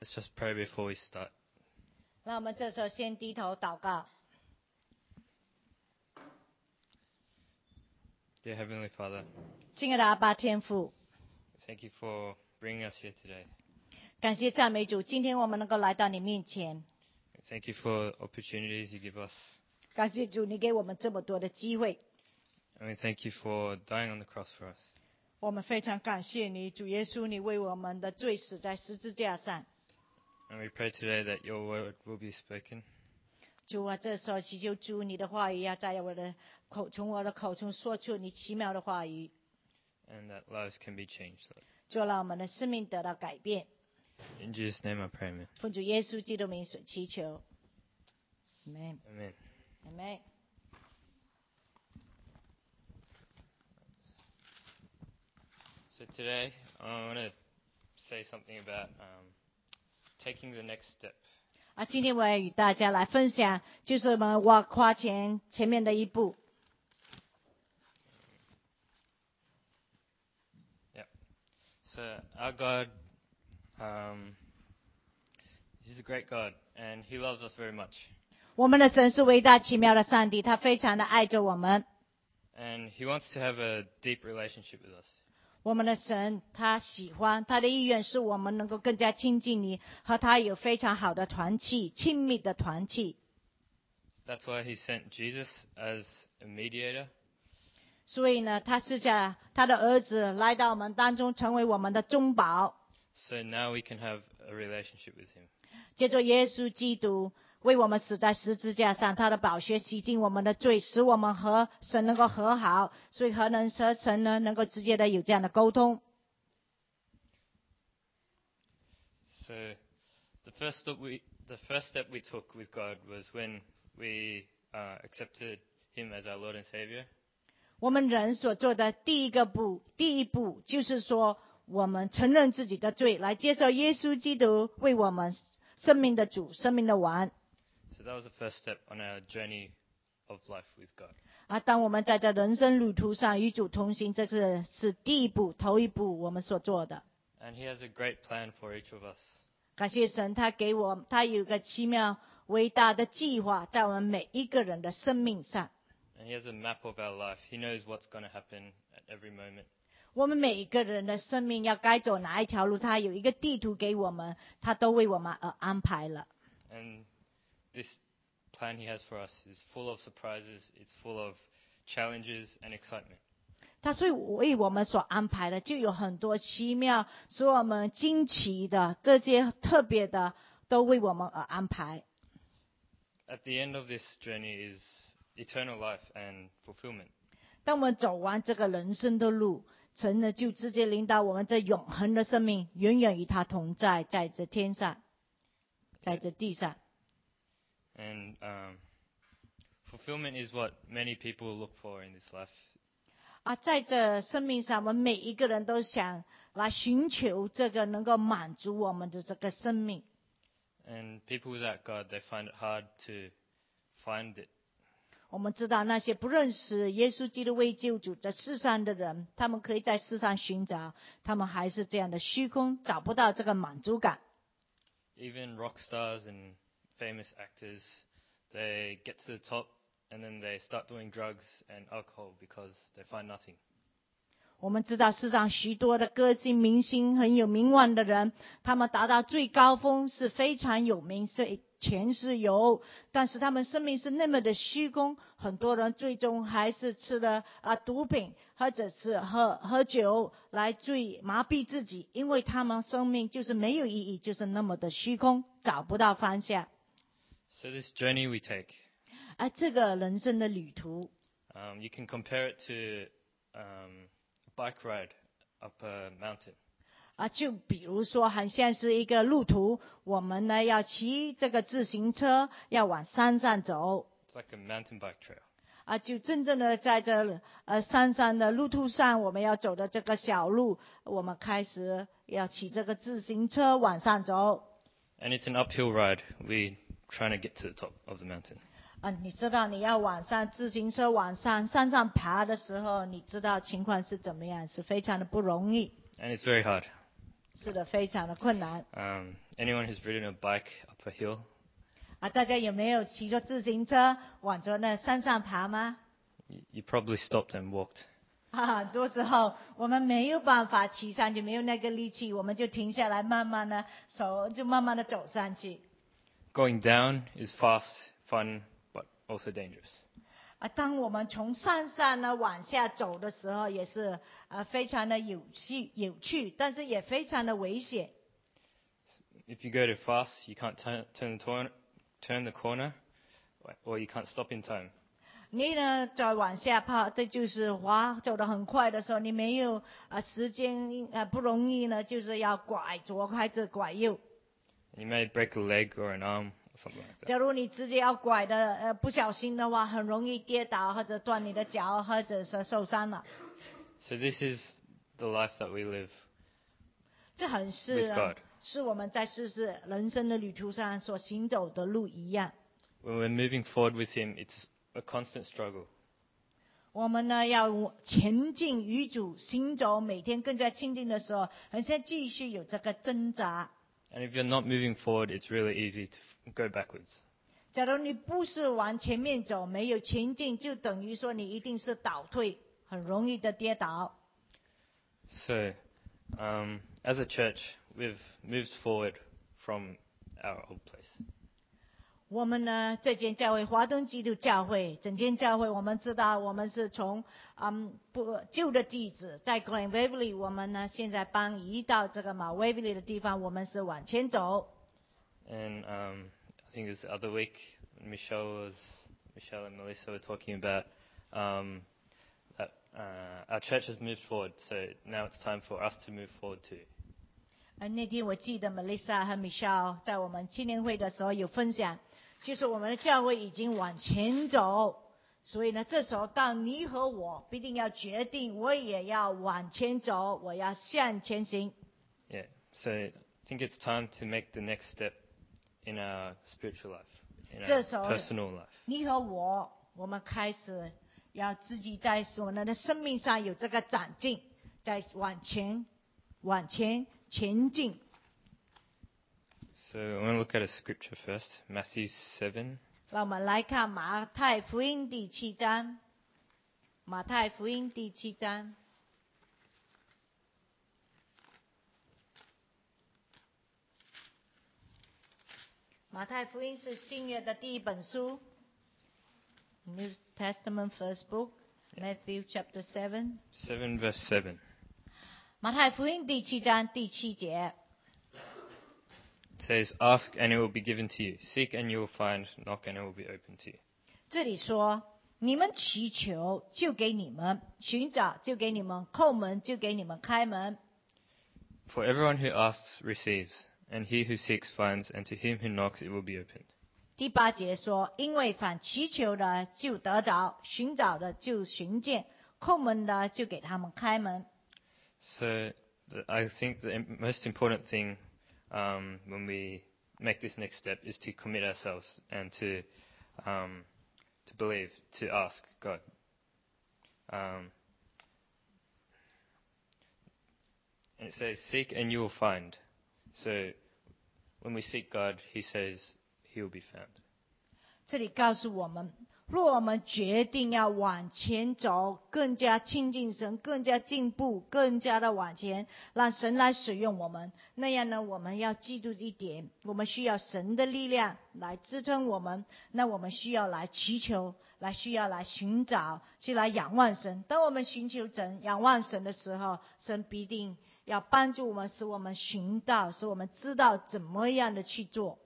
Let's just pray before we start. 让我们这时候先低头祷告。 Dear Heavenly Father, 亲爱的阿爸天父， thank you for bringing us here today. 感谢赞美主，今天我们能够来到你面前。 Thank you for opportunities you give us. 感谢主，你给我们这么多的机会。 And we thank you for dying on the cross for us. 我们非常感谢你，主耶稣，你为我们的罪死在十字架上。 And we pray today that your word will be spoken. 主啊，这时候祈求主，你的话语要在从我的口中说出你奇妙的话语， And that lives can be changed. 就让我们的生命得到改变。 In Jesus' name I pray, amen. 奉主耶稣基督名所祈求。Amen. Amen. Amen. So today I want to say something about taking the next step. 今天我要与大家来分享，就是我们挖跨前面的一步。 So our God, He's a great God, and He loves us very much. 我们的神是伟大奇妙的上帝，他非常的爱着我们。 And He wants to have a deep relationship with us. 我们的神他喜欢，他的意愿是我们能够更加亲近你，和他有非常好的团契，亲密的团契。 That's why He sent Jesus as a mediator. 所以呢，他是叫他的儿子来到我们当中，成为我们的中保。 So now we can have a relationship with Him. 借着耶稣基督为我们死在十字架上，他的宝血洗净我们的罪，使我们和神能够和好。所以和神呢能够直接的有这样的沟通。 So the first step we took with God was when we accepted Him as our Lord and Savior. 我们人所做的第一步就是说，我们承认自己的罪，来接受耶稣基督为我们生命的主，生命的王。 So that was the first step on our journey of life with God. 当我们在这人生旅途上与主同行，这是第一步，头一步我们所做的。 And He has a great plan for each of us. 感谢神，他有一个奇妙伟大的计划在我们每一个人的生命上。 And He has a map of our life. He knows what's going to happen at every moment. 我们每一个人的生命要该走哪一条路，他有一个地图给我们，他都为我们而安排了。 And this plan He has for us is full of surprises. It's full of challenges and excitement. 他所以为我们所安排的，就有很多奇妙，使我们惊奇的各些特别的，都为我们而安排。 At the end of this journey is eternal life and fulfillment. 当我们走完这个人生的路，神呢就直接领导我们这永恒的生命，永远与他同在，在这天上，在这地上。 And fulfillment is what many people look for in this life. 在这生命上，我们每一个人都想来寻求这个能够满足我们的这个生命。 And people without God, they find it hard to find it. 我们知道那些不认识耶稣基督为救主在世上的人，他们可以在世上寻找，他们还是这样的虚空，找不到这个满足感。 Even rock stars and famous actors, they get to the top and then they start doing drugs and alcohol because they find nothing. 我们知道世上许多的歌星、明星很有名望的人，他们达到最高峰是非常有名，是钱是有，但是他们生命是那么的虚空。很多人最终还是吃了毒品，或者是喝酒来麻痹自己，因为他们生命就是没有意义，就是那么的虚空，找不到方向。 So this journey we take, 这个人生的旅途， you can compare it to a bike ride up a mountain. 就比如说很像是一个路途，我们呢要骑这个自行车，要往山上走。 It's like a mountain bike trail. 就真正的在这山上的路途上，我们要走的这个小路，我们开始要骑这个自行车往上走。 And it's an uphill ride. We're trying to get to the top of the mountain. 你知道你要自行车往山上爬的时候，你知道情况是怎么样，是非常的不容易。 And it's very hard. 是的，非常的困难。 Anyone who's ridden a bike up a hill? 大家有没有骑着自行车往着那山上爬吗？ You probably stopped and walked. 很多时候我们没有办法骑上去，没有那个力气，我们就停下来，慢慢的走上去。 Going down is fast, fun, but also dangerous. 当我们从山上呢往下走的时候，也是非常的有趣，但是也非常的危险。 If you go too fast, you can't turn the corner, or you can't stop in time. 你呢再往下跑，这就是走得很快的时候，你没有时间不容易呢，就是要拐左还是拐右。 You may break a leg or an arm or something like that. 假如你直接要拐的不小心的话，很容易跌倒或者断你的脚，或者是受伤了。 So this is the life that we live 这很 with 是 God. 是我们在人生的旅途上所行走的路一样。 When we're moving forward with Him, it's a constant struggle. 我们呢要前进与主行走，每天更加亲近的时候，很像继续有这个挣扎。 And if you're not moving forward, it's really easy to go backwards. 假如你不是往前面走，没有前进，就等于说你一定是倒退，很容易的跌倒。 So, as a church, we've moved forward from our old place. 我们呢，这间教会华东基督教会，整间教会，我们知道我们是从旧的地址，在 Glen Waverley， 我们呢现在搬移到这个Mount Waverley 的地方，我们是往前走。 And I think it was the other week, Michelle and Melissa were talking about that our church has moved forward, so now it's time for us to move forward too. 那天我记得 Melissa 和 Michelle 在我们青年会的时候有分享，就是我们的教会已经往前走，所以呢，这时候到你和我必定要决定，我也要往前走，我要向前行。 Yeah, so I think it's time to make the next step in our spiritual life, in our 这时候 personal life. 你和我们开始要自己在我们的生命上有这个长进，在往前进。 So I want to look at a scripture first, Matthew 7. 让我们来看马太福音第7章。马太福音第7章。马太福音是新约的第一本书 ，New Testament first book, Matthew chapter 7。 7 verse 7. 马太福音第7章第7节。 It says, "Ask and it will be given to you. Seek and you will find. Knock and it will be opened to you." 这里说，你们祈求就给你们，寻找就给你们，叩门就给你们开门。 For everyone who asks receives, and he who seeks finds, and to him who knocks it will be opened. 第8节说，因为凡祈求的就得着，寻找的就寻见，叩门的就给他们开门。 So I think the most important thing when we make this next step is to commit ourselves and to believe, to ask God. And it says, "Seek and you will find." So when we seek God, He says He will be found. 这里告诉我们，若我们决定要往前走，更加亲近神，更加进步，更加的往前，让神来使用我们，那样呢，我们要记住一点，我们需要神的力量来支撑我们，那我们需要来祈求，需要来寻找，去来仰望神。当我们寻求神、仰望神的时候，神必定要帮助我们，使我们寻到，使我们知道怎么样的去做。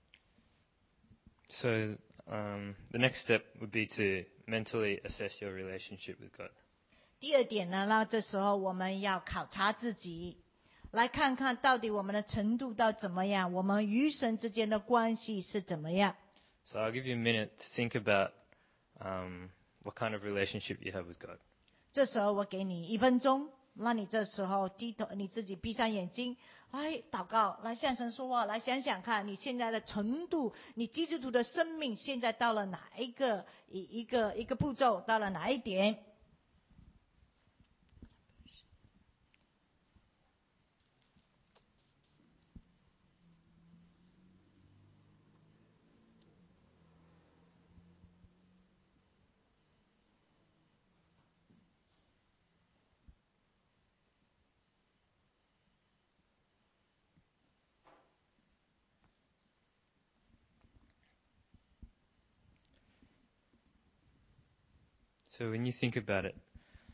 So the next step would be to mentally assess your relationship with God. 第二点呢，那这时候我们要考察自己，来看看到底我们的程度到怎么样，我们与神之间的关系是怎么样。 So I'll give you a minute to think about what kind of relationship you have with God. 这时候我给你1分钟，让你这时候低头，你自己闭上眼睛，来祷告，来向神说话，来想想看你现在的程度，你基督徒的生命现在到了哪一个步骤，到了哪一点。 So So when you think about it,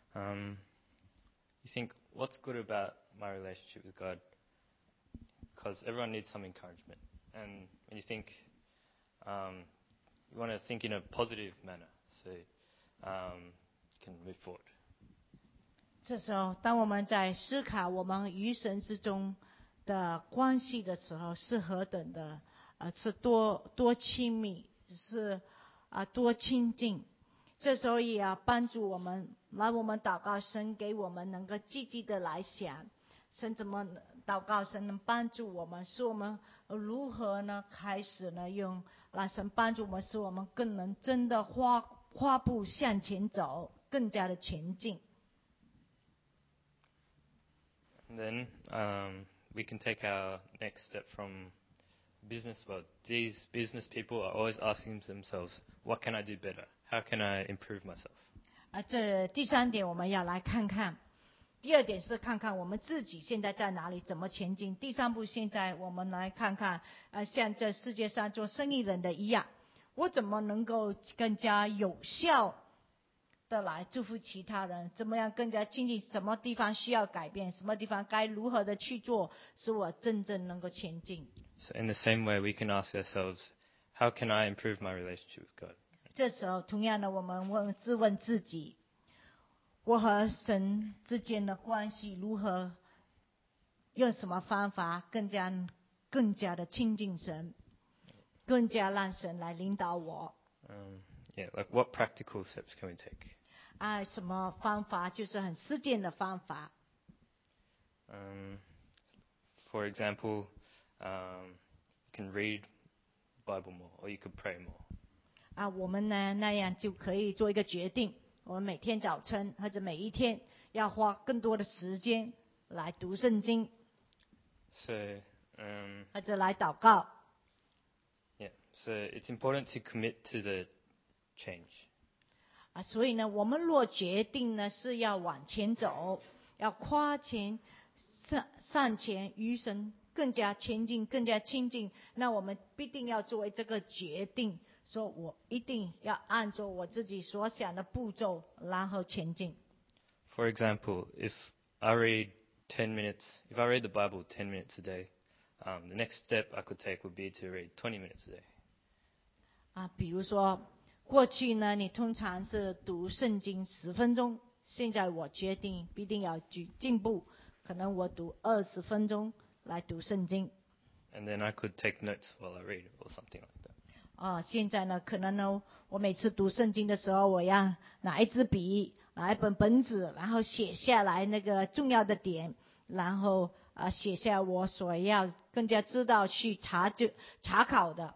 you think, what's good about my relationship with God? Because everyone needs some encouragement. And when you think, you want to think in a positive manner, so you can move forward. 这时候，当我们在思考我们与神之中的关系的时候，是何等的是多亲密，是多亲近。这时候也要帮助我们，来我们祷告神给我们能够积极的来想，神怎么祷告神能帮助我们，使我们如何呢开始呢用让神帮助我们，使我们更能真的跨步向前走，更加的前进。 And then we can take our next step from business world. These business people are always asking themselves, what can I do better? How can I improve myself? 这第三点我们要来看看。第二点是看看我们自己现在在哪里，怎么前进。第三步，现在我们来看看，像这世界上做生意人的一样，我怎么能够更加有效的来祝福其他人？怎么样更加亲近？什么地方需要改变？什么地方该如何的去做，使我真正能够前进？ So in the same way, we can ask ourselves, how can I improve my relationship with God? 这时候，同样的，我们自问自己。我和神之间的关系如何？用什么方法更加的亲近神，更加让神来领导我 ？Yeah, like what practical steps can we take? 什么方法？就是很实践的方法。 For example, you can read Bible more, or you could pray more. 我们呢那样就可以做一个决定。我们每天早晨或者每一天要花更多的时间来读圣经， So, 或者来祷告。 Yeah, so it's important to commit to the change. 所以呢，我们若决定呢是要往前走，要跨前上前，与神更加前进，更加亲近，那我们必定要作为这个决定。说我一定要按照我自己所想的步骤，然后前进。 For example, if I read the Bible 10 minutes a day, the next step I could take would be to read 20 minutes a day. 比如说，过去呢，你通常是读圣经10分钟，现在我决定必定要进步，可能我读20分钟来读圣经。 And then I could take notes while I read or something like that. 现在呢，可能呢，我每次读圣经的时候，我要拿一支笔，拿一本本子，然后写下来那个重要的点，然后写下我所要更加知道去查考的。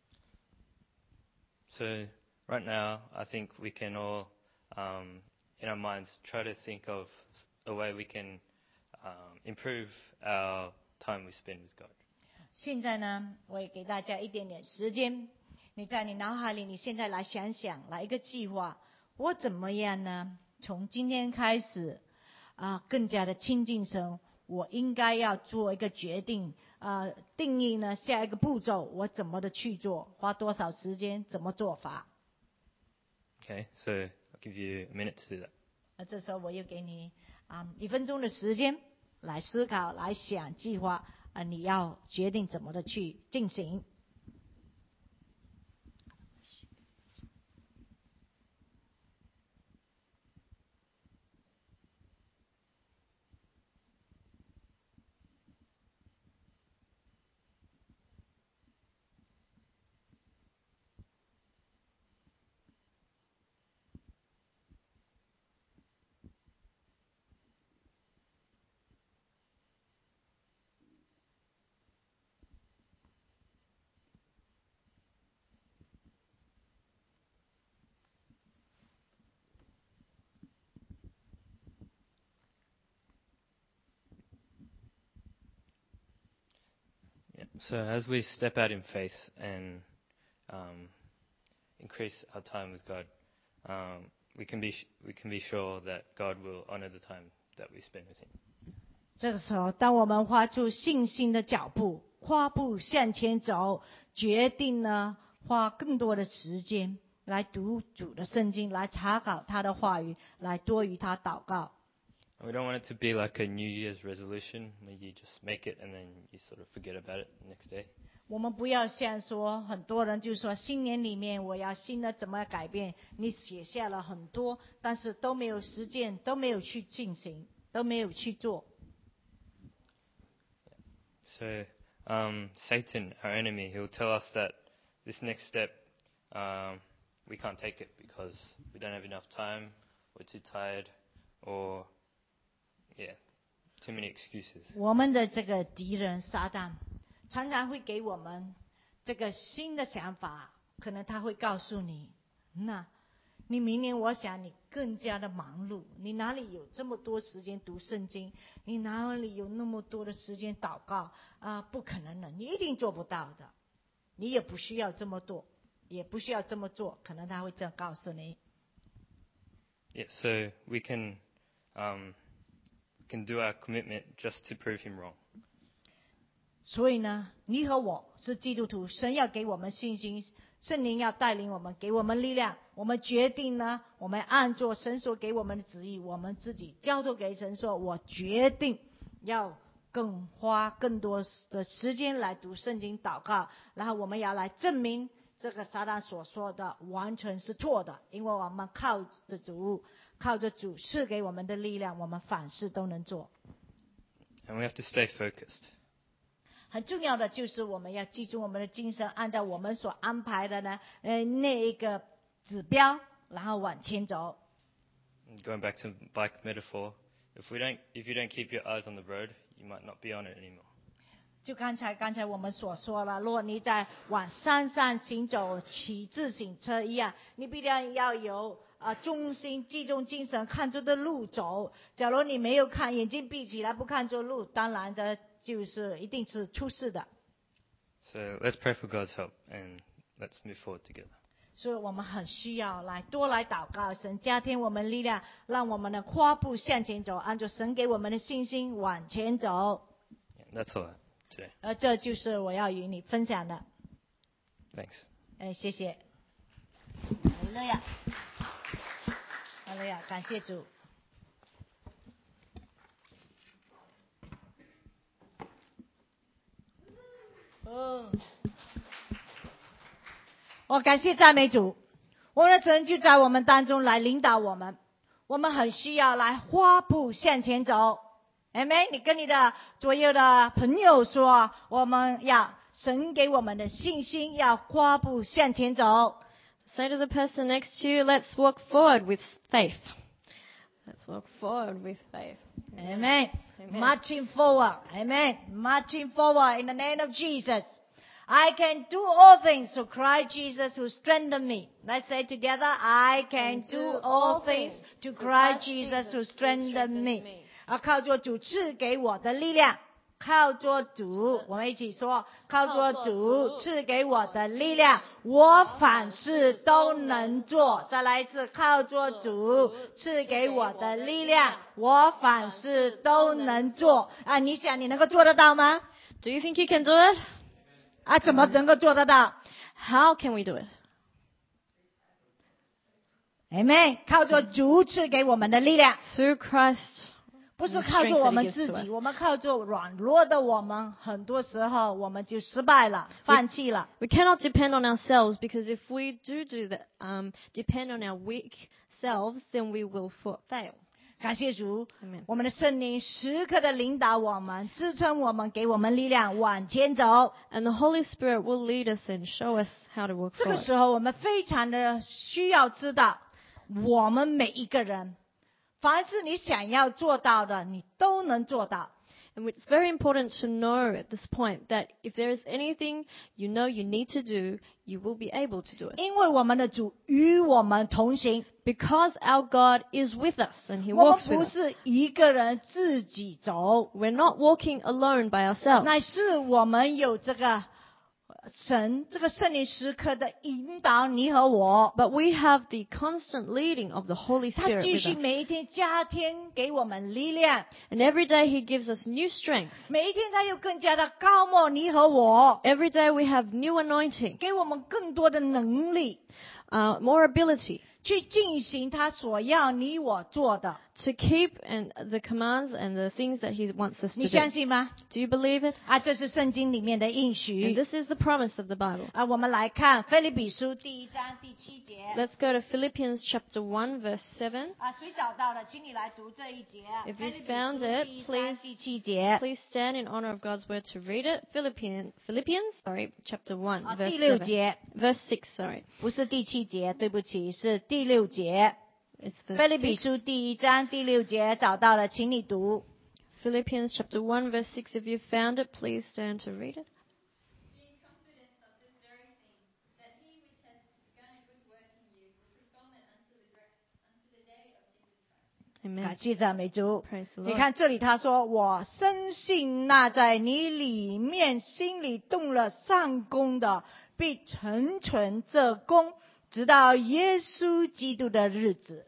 So right now, I think we can all, in our minds, try to think of a way we can improve our time we spend with God. 现在呢，我也给大家一点点时间。你在你脑海里，你现在来想想，来一个计划，我怎么样呢？从今天开始，更加的亲近神，我应该要做一个决定，定义呢下一个步骤，我怎么的去做，花多少时间，怎么做法。 Okay, so I'll give you a minute to do that. 这时候我又给你1分钟的时间来思考、来想计划，你要决定怎么的去进行。 So as we step out in faith and increase our time with God, we can be sure that God will honor the time that we spend with Him. 这个时候，当我们花出信心的脚步，跨步向前走，决定呢花更多的时间， 来读主的圣经，来查考他的话语，来多与他祷告。 We don't want it to be like a New Year's resolution where you just make it and then you sort of forget about it the next day. 我们不要像说很多人就说新年里面我要新的怎么改变，你写下了很多，但是都没有实践，都没有去进行，都没有去做。 So Satan, our enemy, he'll tell us that this next step we can't take it because we don't have enough time, we're too tired, or too many excuses. 我们的这个敌人撒旦常常会给我们这个新的想法，可能他会告诉你，那你明年我想你更加的忙碌，你哪里有这么多时间读圣经，你哪里有那么多的时间祷告不可能的，你一定做不到的，你也不需要这么做，也不需要这么做，可能他会这样告诉你。 Yeah, so we can do our commitment just to prove him wrong. 所以呢，你和我是基督徒，神要给我们信心，圣灵要带领我们，给我们力量。我们决定呢，我们按照神所给我们的旨意，我们自己交托给神，说我决定要花更多的时间来读圣经祷告，然后我们要来证明这个撒旦所说的完全是错的，因为我们靠着主赐给我们的力量，我们凡事都能做。 And we have to stay focused. 很重要的就是我们要记住我们的精神，按照我们所安排的呢那一个指标，然后往前走。 Going back to bike metaphor, if you don't keep your eyes on the road, you might not be on it anymore. 就刚才我们所说了，如果你在往山上行走，骑自行车一样，你必定要有中心集中精神，看着的路走。假如你没有看，眼睛闭起来不看着路，当然的就是一定是出事的。 So let's pray for God's help and let's move forward together. 所以我们很需要多来祷告，神加添我们力量，让我们的跨步向前走，按照神给我们的信心往前走。 Yeah, that's all today. 这就是我要与你分享的。 Thanks. 谢谢。哈利路亚，哈利路亚，感谢主。我感谢赞美主，我们的神就在我们当中来领导我们，我们很需要来花步向前走。阿们，你跟你的左右的朋友说，我们要神给我们的信心，要花步向前走。 Say to the person next to you, let's walk forward with faith. Let's walk forward with faith. Amen. Marching forward. Amen. Marching forward in the name of Jesus. I can do all things through Christ Jesus who strengthened me. Let's say together, I can do all things through Christ Jesus who strengthened me. 靠着主赐给我的力量，靠着主，我们一起说，靠着主赐给我的力量，我凡事都能做。再来一次，靠着主赐给我的力量，我凡事都能做。你想你能够做得到吗？ Do you think you can do it? 怎么能够做得到？ How can we do it? Amen。靠着主赐给我们的力量， Through Christ. 不是靠着我们自己，我们靠着软弱的我们，很多时候我们就失败了，放弃了。 We cannot depend on ourselves, because if we do that, depend on our weak selves, then we will fail. 感谢主 Amen. 我们的圣灵时刻的领导我们，支撑我们，给我们力量往前走。 And the Holy Spirit will lead us and show us how to walk 这个 forward. 时候我们非常的需要知道，我们每一个人，凡是你想要做到的，你都能做到。 And it's very important to know at this point that if there is anything you know you need to do, you will be able to do it. 因为我们的主与我们同行， Because our God is with us and He 我们 walks 不 with us. 是一个人自己走， We're not walking alone by ourselves. 乃是我们有这个神这个圣灵时刻的引导你和我。 But we have the constant leading of the Holy 他 Spirit 继 with 续 us. 每一天加添给我们力量， And every day He gives us new strength. 每一天他又更加的高莫你和我， Every day we have new anointing. 给我们更多的能力。 more ability 去进行他所要你我做的。 to keep and the commands and the things that He wants us 你 to 相 do. 信吗？ Do you believe it? 这是圣经里面的应 And 许。 this is the promise of the Bible. 我们来看腓立比书第1章第7节。 Let's go to Philippians chapter 1 verse 7. 谁找到了，请你来读这一节。 If you 腓立比 found 书 it, 第1 please- 章第7节。 Please stand in honor of God's word to read it. Philippians, chapter 1, 第 verse 6 7. 节， Verse 6, sorry. 不是第7节，对不起，是第6节。 It's 腓 verse 立比 6. 书第1章第6节找到了，请你读。 Philippians chapter 1, verse 6. If you found it, please stand to read it. Being confident of this very thing, that he which hath begun a good work in you will perform it unto the day of Jesus Christ. 感 Amen. 谢赞美主。 Praise the 你 Lord. 看这里他说：“我深信那在你里面心里动了善功的，必成全这功，直到耶稣基督的日子。”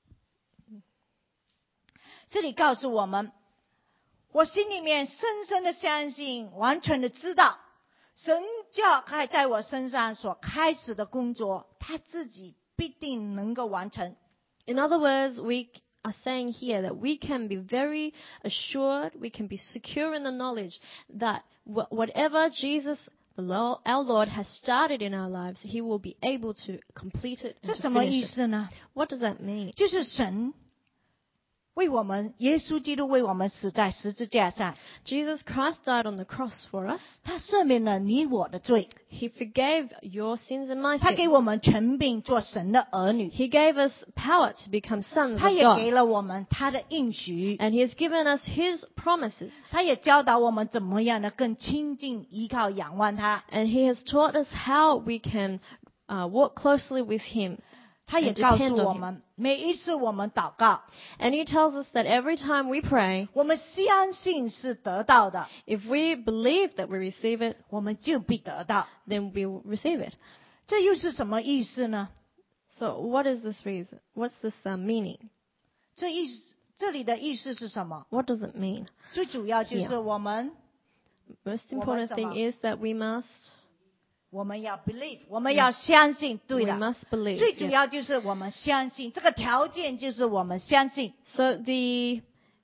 这里告诉我们，我心里面深深的相信，完全的知道，神教还在我身上所开始的工作，他自己必定能够完成。 In other words, we are saying here that we can be very assured, we can be secure in the knowledge that whatever Jesus, our Lord, has started in our lives, He will be able to complete it 这 and to 什么意 finish it. 思呢？ What does that mean? 就是神为我们，耶稣基督为我们死在十字架上， Jesus Christ died on the cross for us. 他赦免了你我的罪， He forgave your sins and my 他给我 sins. 们权柄做神的儿女， He gave us power to become sons 他 of 也给 God. 了我们他的应许， And He has given us His promises. 他也教导我们怎么样的更亲近、依靠、仰望他。 And He has taught us how we can walk closely with Him. 他也 And 告诉 depend on 我 him. 们，每一次我们祷告， And He tells us that every time we pray, 我们相信是得到的， if we believe that we receive it, 我们就必得到。 then we will receive it. 这又是什么意思呢？ So what is this reason? What's this meaning? 这里的意思是什么？ What does it mean? 最主要就是 Yeah. 我们 Most important thing is that we 要 believe， 我们要相信，对的。 must believe. 最主 Yeah. 要就是我们相信，这个条件就是我们相信。 So the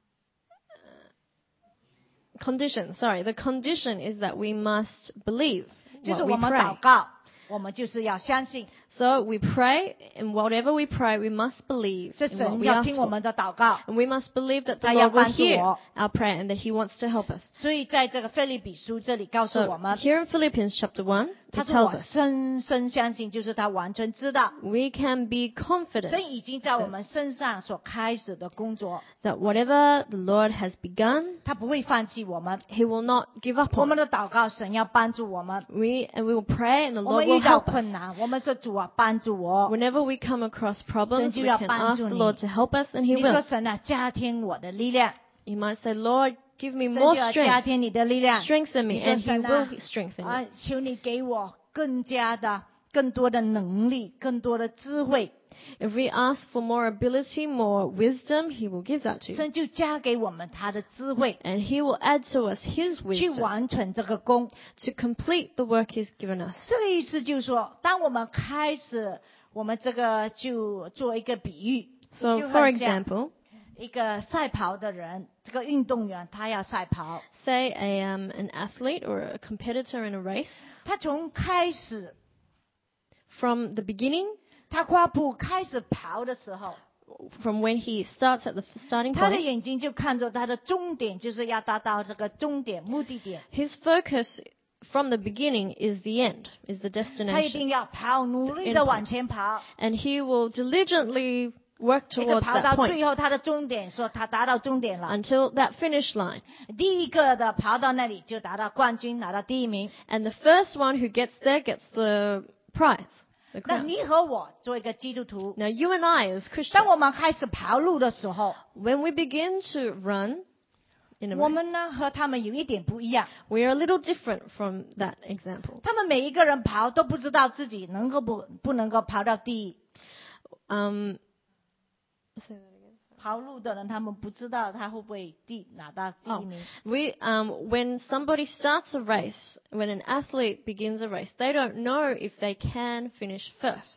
condition is that we must believe 就是 what we 我们祷 pray. 告，我们就是要相信， So we pray, and whatever we pray, we must believe 这 in what 神 we 要 ask 听我 for. 们的祷告。 And we must believe that the 他要 Lord will 帮助 hear 我。 our prayer and that He wants to help us. 所以在这个腓立比书这里告诉 So 我们， here in Philippians chapter 1, 他 it 说 tells 我 us 深深相信，就是他完全知道， we can be confident 神已经在我们身上所开始的工作， that whatever the Lord has begun, 他不会放弃我们。 He will not give up 我 on. 们的祷告，神要帮助我们。 We will pray and the 我 Lord 们 will 遇到 help 困 us. 难，我们说主啊，帮助我。 Whenever we come across problems, 神就 we 要 can 帮 ask 助 the 你。 Lord to help us, and He 你说 will. 神啊，加添我的力量， You might say, Lord, give me 神 more 就要加 strength. 添你的力量。 Strengthen 你 me, 说 and He 神 will 啊， strengthen me. 求你给我更多的能力，更多的智慧， If we ask for more ability, more wisdom, He will give that to you. 神就加给我们他的智慧， And He will add to us His 去 wisdom 完成这个工。 to complete the work He's given us. 这个意思就是说，当我们开始，我们这个就做一个比喻， So, 就 for 很像 example, 一个赛跑的人，这个运动员他要赛跑， say an athlete or a competitor in a race, 他从开始 from the beginning, 他跨步开始跑的时候， from when he starts at the starting 他的 point, 眼睛就看着他的终点，就是要达到这个终点目的点。 his focus from the beginning is the end, is the 他一 destination. 定要跑，努力的往前跑， And he will diligently work 一直 towards 跑 that 到 point 最后他的终点，说他达到终点了。 until that finish line. 第一个的跑到那里就达到冠军，拿到第一名。 And the first one who gets there gets the prize, the 那 crown. 你和我做一个基督徒， Now you and I as 当我 Christians, 们开始跑路的时候， when we begin to run in a 我 race, 们呢和他们有一点不一样。 we are a little different from that example. 他们每一个人跑都不知道自己能够不能够跑到第一。 Say that again. 跑路的人，他们不知道他会不会拿到第一名。 When somebody starts a race, when an athlete begins a race, they don't know if they can finish first.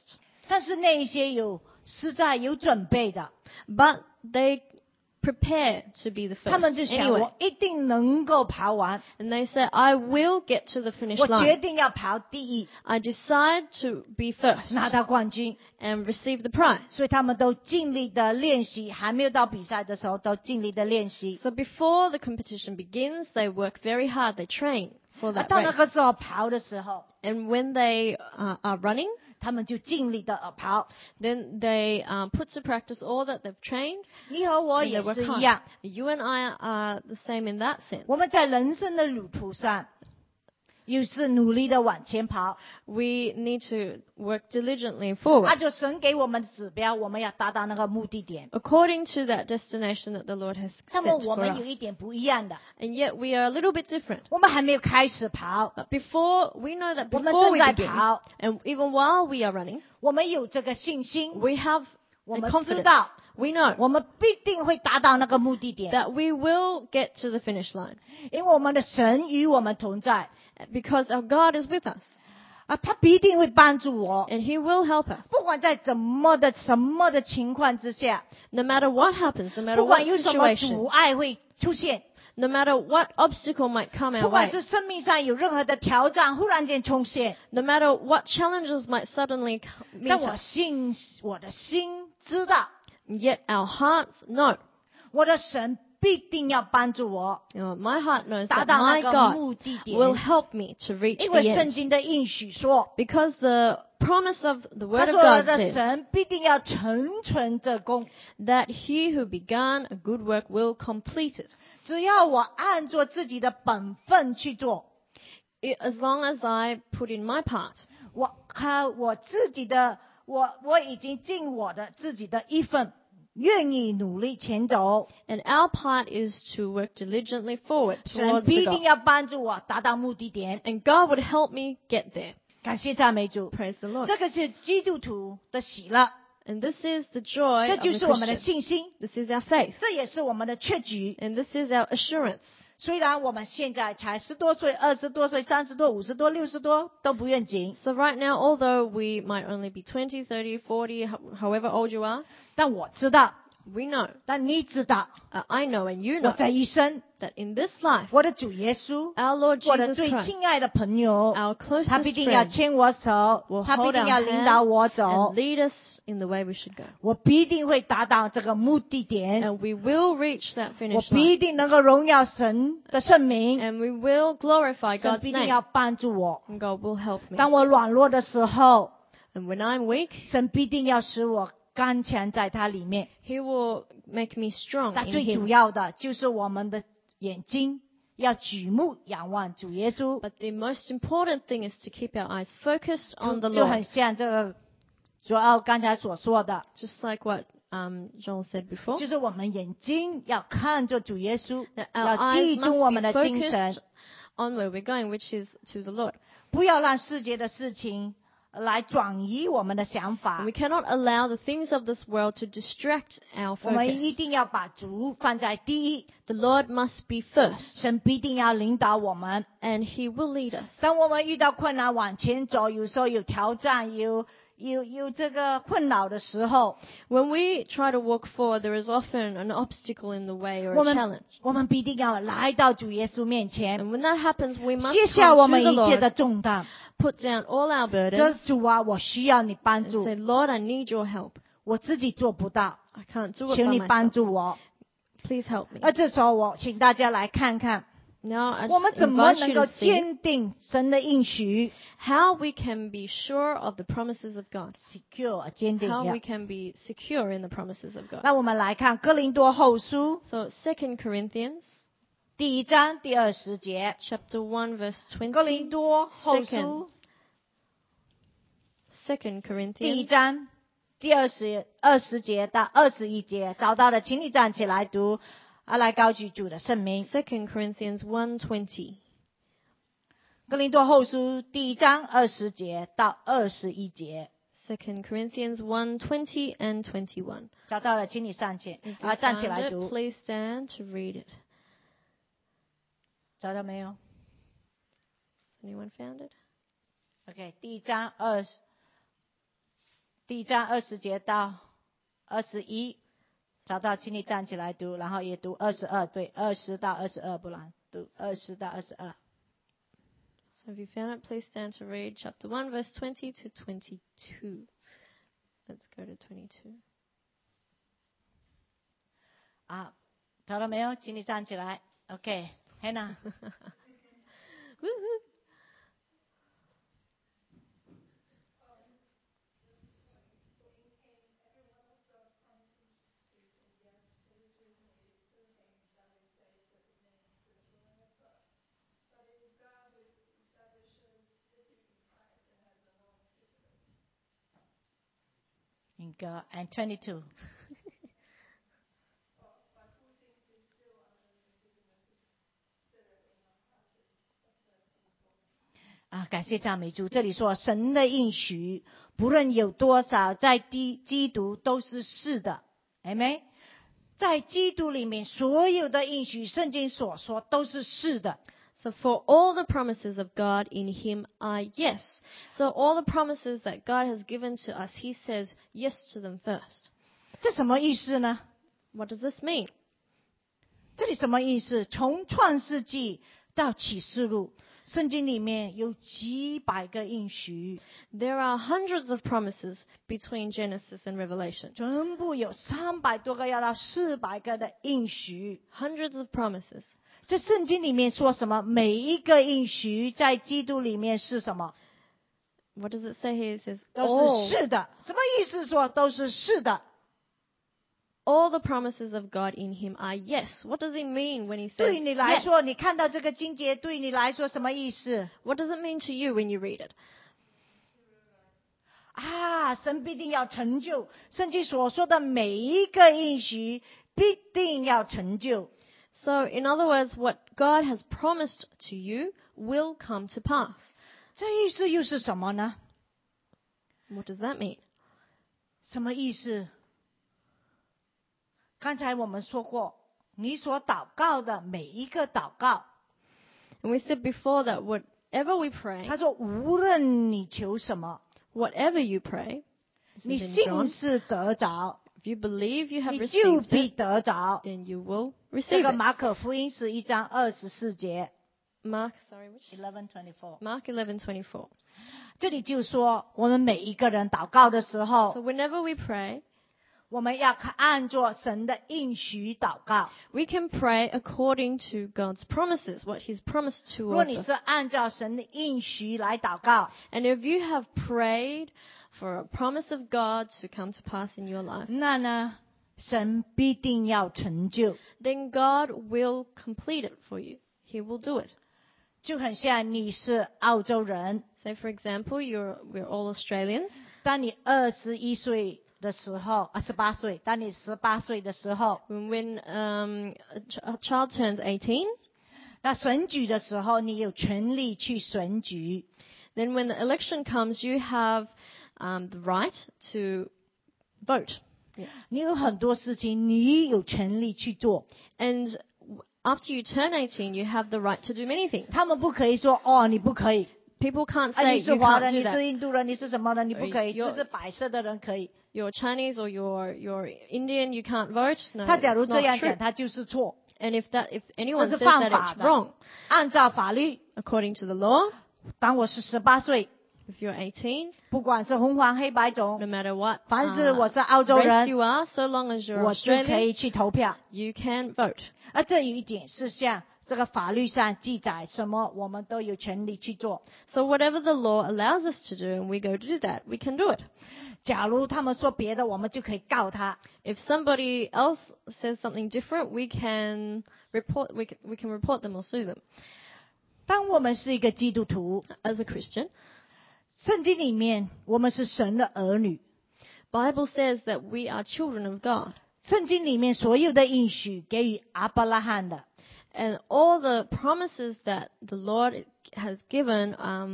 但是那一些实在有准备的， but they prepare to be the 他 first 们就想 anyway. 我一定能够跑完， And they say, I will get to the finish 我决 line. 定要跑第一， I decide to be first 拿到冠军。 and receive the prize. 所以他们都尽力的练习，还没有到比赛的时候都尽力的练习。 So before the competition begins, they work very hard. They train for 而 that 到那个 race. 时候跑的时候， And when they are running, 他们就尽力的跑。 then they put to practice all that they've trained. 你和我 And 也 they work 是一 hard. 样， You and I are the same in that sense. 我们在人生的旅途上，也是努力的往前跑。 We need to work diligently 按 forward 照神给我们的指标，我们要达到那个目的点。 according to that destination that the Lord has 那么 set 我 for 们有 us. 一点不一样的， And yet we are a little bit different. 我们还没有开始跑， But before, we know that 我们 before 正 we 在 begin, 跑， and even while we are running, 我们有这个信心， we have 我 the 们知 confidence. 道 We know 我们必定会达到那个目的点， that we will get to the finish line 因为我们的神与我们同在 because our God is with us 啊，他必定会帮助我。 and He will help us. 不管在什么的情况之下， No matter what happens, no matter 不 what 管有什么阻 situation, 碍会出现， no matter what obstacle might come 不 our 管 way, 是生命上有任何的挑战忽然间出现， no matter what challenges might suddenly meet 但我 us, 信我的心知道， yet our hearts know. 我的神必定要帮助我 My heart knows 达 that 到那 my 个 God 目的 will 点， help me to reach 因 the 为圣 end. 经的应许说， Because the promise of the 他 Word of 说 God 的 says 神必定要成全这功， that he who began a good work will complete it. 只要我按照自己的本分去做， As long as I put in my part, 我自己的我已经尽我的自己的一份，愿意努力前走， and our part is to work diligently forward 神 towards 必 the 定 goal. 要帮助我达到目的点。 And God would help me get there. 感谢赞美主， Praise the Lord. 这个是基督徒的喜乐， And this is the joy 这 of 就 the 是我们的 Christian. 信心， This is our faith. 这也是我们的确据。 And this is our assurance. 虽然我们现在才10多岁、20多岁、30多、50多、60多都不愿紧， So right now, although we might only be 20, 30, 40, however old you are, 但我知道， we know, 但你知道， I know and you 我 know 这一生， that in this life, 我的主耶稣， our Lord 我的 Jesus 最 Christ, 亲爱的朋友， our 他必 closest 定要 friend, 牵我手 will， 他必 hold 定 our 要领导 hand 我走 and，lead us in the way we should go. 我必定会达到这个目的点， And we will reach that 我 finish 必 line. 定能够荣耀神的圣名， And we will glorify 神 God's 必定 name. 要帮助我。 And God will help me. 当我软弱的时候， And when I'm weak, 神必定要使我刚强在他里面。 He will make me strong 但 in 最主 Him. 要的就是我们的眼睛要举目仰望主耶稣， But the most important thing is to keep our eyes focused on the 就很 Lord. 像这个主要刚才所说的， Just like what Joel said before. 就是我们眼睛要看着主耶稣， That our 要 eyes 集中我们 must 的 be 精神 focused，on where we're going, which is to the Lord. 不要让世界的事情来转移我们的想 And 法 we。cannot allow the things of this world to distract our 我们一 focus. 定要把主放在第一， The Lord must be first, 神必定要领导我们。 and He will lead us. 当我们遇到困难往前走，有时候有挑战，有这个困扰的时候， When we try to walk forward, there is often an obstacle in the way or 我 a 们 challenge. 我们必定要来到主耶稣面前， And when that happens, we must 卸 come 下我 to 们 the 一切 Lord, 的重担。 put down all our 这 burdens, 主啊，我需要你帮 and 助， say, Lord, I need your help. 我自己做不到， I can't do it 请 by 你帮 myself. 助我。 Please help me. 而这时候，我请大家来看看， Now I 我们 just 怎么 invite 能 you 够 to see 坚定神的应许 how we can be sure of the promises of God. ，secure 坚定 How 呀 we。can be secure in the promises of God. 那我们来看哥林多后书 So 2 Corinthians 第1章第20节， chapter 1 verse 哥林 20. 多后 Second 书 2 第1 Corinthians 章第20节到21节，找到了，请你站起来读，来高举主的圣名。 2 Corinthians 1:20. 哥林多后书第1章20节到21节， 2 Corinthians 1:20 and 21. 找到了，请你上前 If you 站起 found 来 it, 读。 please stand to read it. 找到没有 Has anyone found it? ？OK，第1章20 第1章20节到21，找到请你站起来读，然后也读22，对，20到22，不然读20到22。 So if you found it, please stand to read chapter 1, verse 20 to 22. Let's go to 22. 啊，找到没有？请你站起来。OK，Hannah。 Woohoo! And 22.啊，感谢赞美主！这里说神的应许，不论有多少，在基督都是是的，阿们。在基督里面，所有的应许，圣经所说都是是的。 So for all the promises of God in Him are yes. So all the promises that God has given to us, He says yes to them first. 这什么意思呢？ What does this mean? 这里什么意思？从创世纪到启示录，圣经里面有几百个应许， There are hundreds of promises between Genesis and Revelation. 全部有300多个要到400个的应许。 Hundreds of promises. 这圣经里面说什么？每一个应许在基督里面是什么？ What does it say here? It says 都是是的。什么意思说都是是的？ all the promises of God in Him are yes. What does it mean when He 对 says 你来 yes? 说，你看到这个经节，对你来说什么意思？ What does it mean to you when you read it? 啊，神必定要成就，圣经所说的每一个应许必定要成就。 So, in other words, what God has promised to you will come to pass. 这意思又是什么呢？ What does that mean? 什么意思？刚才我们说过，你所祷告的每一个祷告， And we said before that whatever we pray, 他说无论你求什么， whatever you pray, 你 says in 信 John, 是得着， if you believe you have 你就 received 必 it, 得着。 then you will 这 receive 个 it. 马可福音是1章24节 Mark 11:24， Mark 11:24. 这里就说我们每一个人祷告的时候， So whenever we pray, 我们要按照神的应许祷告。 we can pray according to God's promises, what He's promised 如果 towards 你 us. 是按照神的应许来祷告， And if you have prayed for a promise of God to come to pass in your life, 那呢，神必定要成就。 then God will complete it for you. He will do it. 就很像你是澳洲人， Say, for example, we're all Australians. 当你21岁的时候，18岁，当你18岁的时候， When a child turns 18, 那选举的时候，你有权利去选举。 then when the election comes, you have the right to vote. 你有很多事情，你有权利去做。 And after you turn 18, you have the right to do many things. 他们不可以说哦，你不可以。 People can't 啊， say 你是 you 华 can't 人， do 你 that. 是印度人，你是什么人，你不可以。 You're- 这是白色的人可以。 You're Chinese or you're Indian, you can't vote. No, 他假如 it's 这 not 样 true. 讲，他就是错。 And if anyone 这是 says 犯 that 法 it's 的。 wrong, 按照法律， according to the law, 当我是18岁， if you're 18, 不管是红黄黑白 no 种， matter what 凡是我是澳洲 race 人， you are, so long as you're 我就可 Australian, 以去投票。 you can vote. 而这有一点是像这个法律上记载什么，我们都有权利去做。 So whatever the law allows us to do, and we go to do that, we can do it. 假如他们说别的，我们就可以告他。 If somebody else says something different, we can report them or sue them. 当我们是一个基督徒， As a Christian, 圣经里面我们是神的儿女， Bible says that we are children of God. 圣经里面所有的应许给予亚伯拉罕的， And all the promises that the Lord has given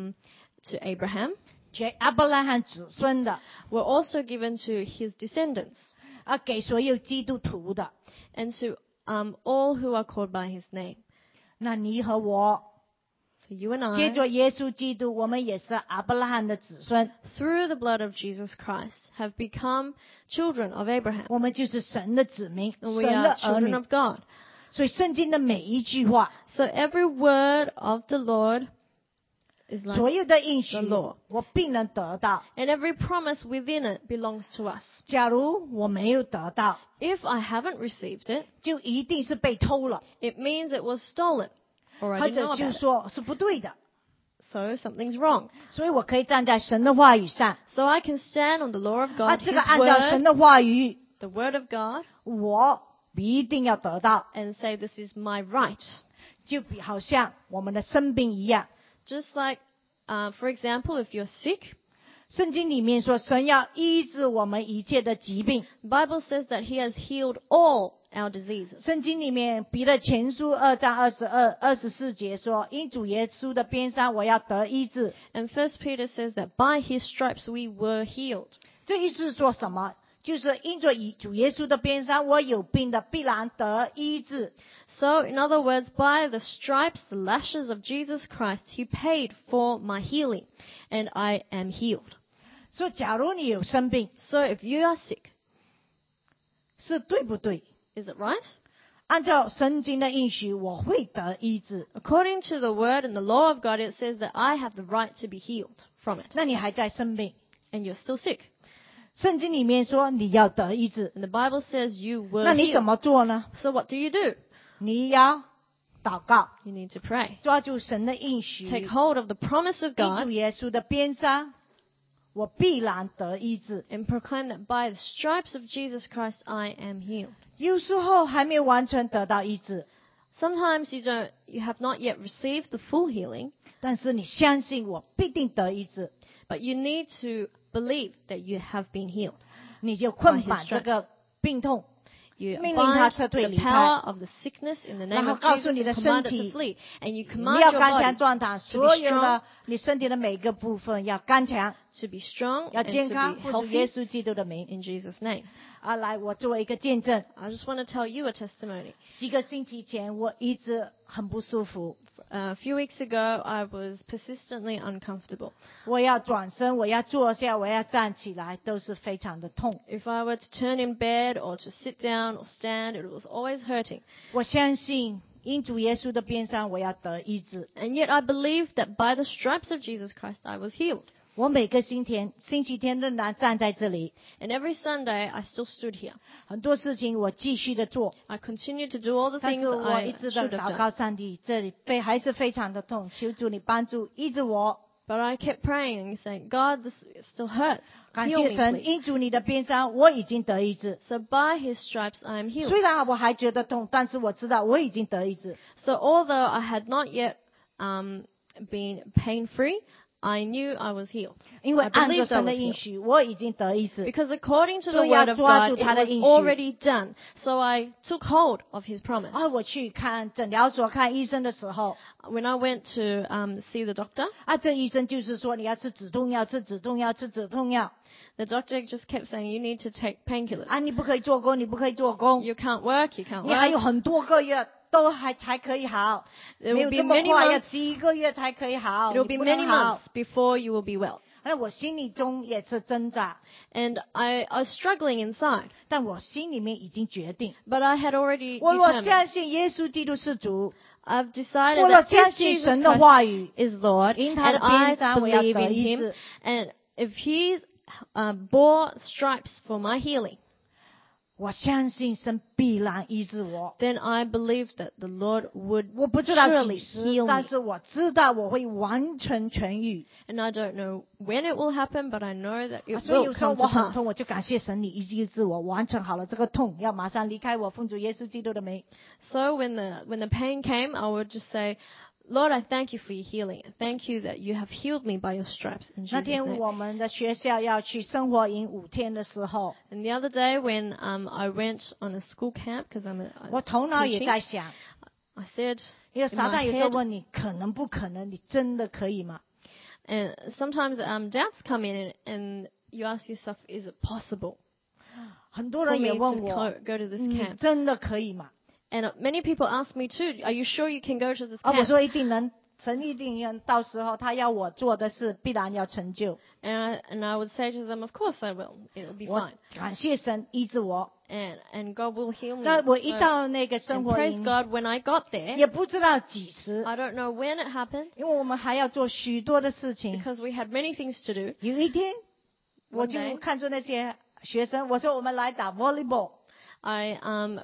to Abraham 给亚伯拉罕子孙的， were also given to his descendants 给所有基督徒的。 and to all who are called by his name. 那你和我 So you and 接 I, 着耶稣基督，我们也是亚伯拉罕的子孙， through the blood of Jesus Christ, have become children of Abraham. 我们就是神的子民， And we 神的 are 儿 children 女。 of God. 所以圣经的每一句话， So every word of the Lord is 所 like, 有的应许 the law， 我必能得到。 and every promise within it belongs to us. 假如我没有得到， If I haven't received it, 就一定是被偷了， it means it was stolen, or I 或 didn't 者 know 就 about it. 说是不对的。 So something's wrong. 所以我可以站在神的话语上， So I can stand on the law of 啊， God, 这个 His 按照神 word, 的话语， the word of God, 我一定要得到， and say this is my right. 就比好像我们的生病一样。 Just like, for example, if you're sick, 圣经里面说，神要医治我们一切的疾病。 the Bible says that He has healed all our diseases. 圣经里面彼得前书2章24节说，因主耶稣的鞭伤，我要得医治。 And 1 Peter says that by His stripes we were healed. 这意思是说什么？就是因着主耶稣的鞭伤，我有病的必然得医治。 So, in other words, by the stripes, the lashes of Jesus Christ, He paid for my healing, and I am healed. 所以假如你有生病， So, if you are sick, 是对不对？ is it right? 按照圣经的应许，我会得医治。 According to the word and the law of God, it says that I have the right to be healed from it. 那你还在生病， And you're still sick. 圣经里面说你要得医治， And the Bible says you were 那你怎 healed. 么做呢？ So what do? 你要祷告， You need to pray. 抓住神的应许， Take hold of the promise of 因 God 主耶稣的鞭伤，我必然得医治。 and proclaim that by the stripes of Jesus Christ I am healed. 有时候还没有完全得到医治， Sometimes you have not yet received the full healing, 但是你相信我必定得医治， but you need to believe that you have been healed. 你就捆 By 绑 his 这个病痛， You 命令它 bind 撤退 the 离开。 power of the sickness in the name 然后 of 告 Jesus 诉你的 and 身 command it 体 to flee. And you 你 command 要 your 刚强 body 壮胆， to be 所有 strong, 的你身体的每个部分要刚强， to be strong 要 and 健 to 康， be 奉主耶 healthy 稣基督的名。 in Jesus' name. 啊，来，我作为一个见证， I just want to tell you a testimony. 几个星期前我一直很不舒服， A few weeks ago, I was persistently uncomfortable. 我要转身，我要坐下，我要站起来，都是非常的痛。 If I were to turn in bed or to sit down or stand, it was always hurting. 我相信因主耶稣的鞭伤，我要得医治。 And yet I believed that by the stripes of Jesus Christ, I was healed. 我每个星期天仍然站在这里， And every Sunday, I still stood here. 很多事情我继续的做， I continued to do all the 但 things 是我 I 一直的 should have 祷 done. 告上帝，这里还是非常的痛，求主你帮助医治我。 But I kept praying and saying, God, this still hurts. 感 Heal 谢 me, 神， please. 因主你的鞭伤，我已经得医治。 So by His stripes, I am healed. 虽然我还觉得痛，但是我知道我已经得医治。 So although I had not yet been pain-free, I knew I was healed. 因为 I 按着 believed I 神的 was 应 healed. 许，我已经得医治。 Because according to the 所以要 word of 抓 God, 住 it 他的 was 应许。 already done. So I took hold of His promise. 啊，我去看诊疗所看医生的时候， When I went to see the doctor, 啊，这医生就是说你要吃止痛药，吃止痛药，吃止痛药。 the doctor just kept saying, you need to take painkillers. 啊，你不可以做工，你不可以做工， You can't work, you can't 你还有 work. 很多个月都才可以好， There 没 will 有 be 这么 many 快，要 months. 7个月才可以好， It will 你 be 不能 many 好。 months before you will be well. 那我心里中也是挣扎， And I was struggling inside, 但我心里面已经决定， but I had already 我若 determined. 相信耶稣基督是主， I've decided 我若 that 相 if 信 Jesus 神的 Christ 话语， is Lord, 因他的 and I 鞭伤我要 believe 得 in 医 Him, 治。 and if He bore stripes for my healing, 我相信神必然医治我。 then I believe that the Lord would 我不知道 surely 几时， heal 但 me. 是我知道我会完全痊愈。 And I don't know when it will happen, but I know that 啊 it 所以 will 有时候 come to 我很 pass. 痛，我就感谢神，你医治我，完成好了这个痛，要马上离开我，奉主耶稣基督的名。 So when the pain came, I would just say, Lord, I thank you for your healing. Thank you that you have healed me by your stripes in 那 Jesus' 天 name. 我们的学校要去生活营5天的时候， And the other day when I went on a school camp, because I'm 我头脑也 teaching, 在想， I said, 因为 in 撒 my 旦有时候 head, 问你可能不可能，你真的可以吗？ and sometimes doubts come in and you ask yourself, is it possible 很多 for 人 me 也 to 问我， go to this 你 camp? 真的可以吗？ And many people ask me too, are you sure you can go to this 啊，我 camp? 说一定能神一定到时候他要我做的事必然要成就。 And I would say to them, of course I will. It'll be 我 fine. 感谢神医治我。 And God will heal me. 那我一 So- 到那个生 and 活 praise 营， God, when I got there, 也不知道几时， I don't know when it happened 因为我们还要做许多的事情。 because we had many things to do. 有一天，我 One 就 day 看着那些学生，我说我们来打 volleyball I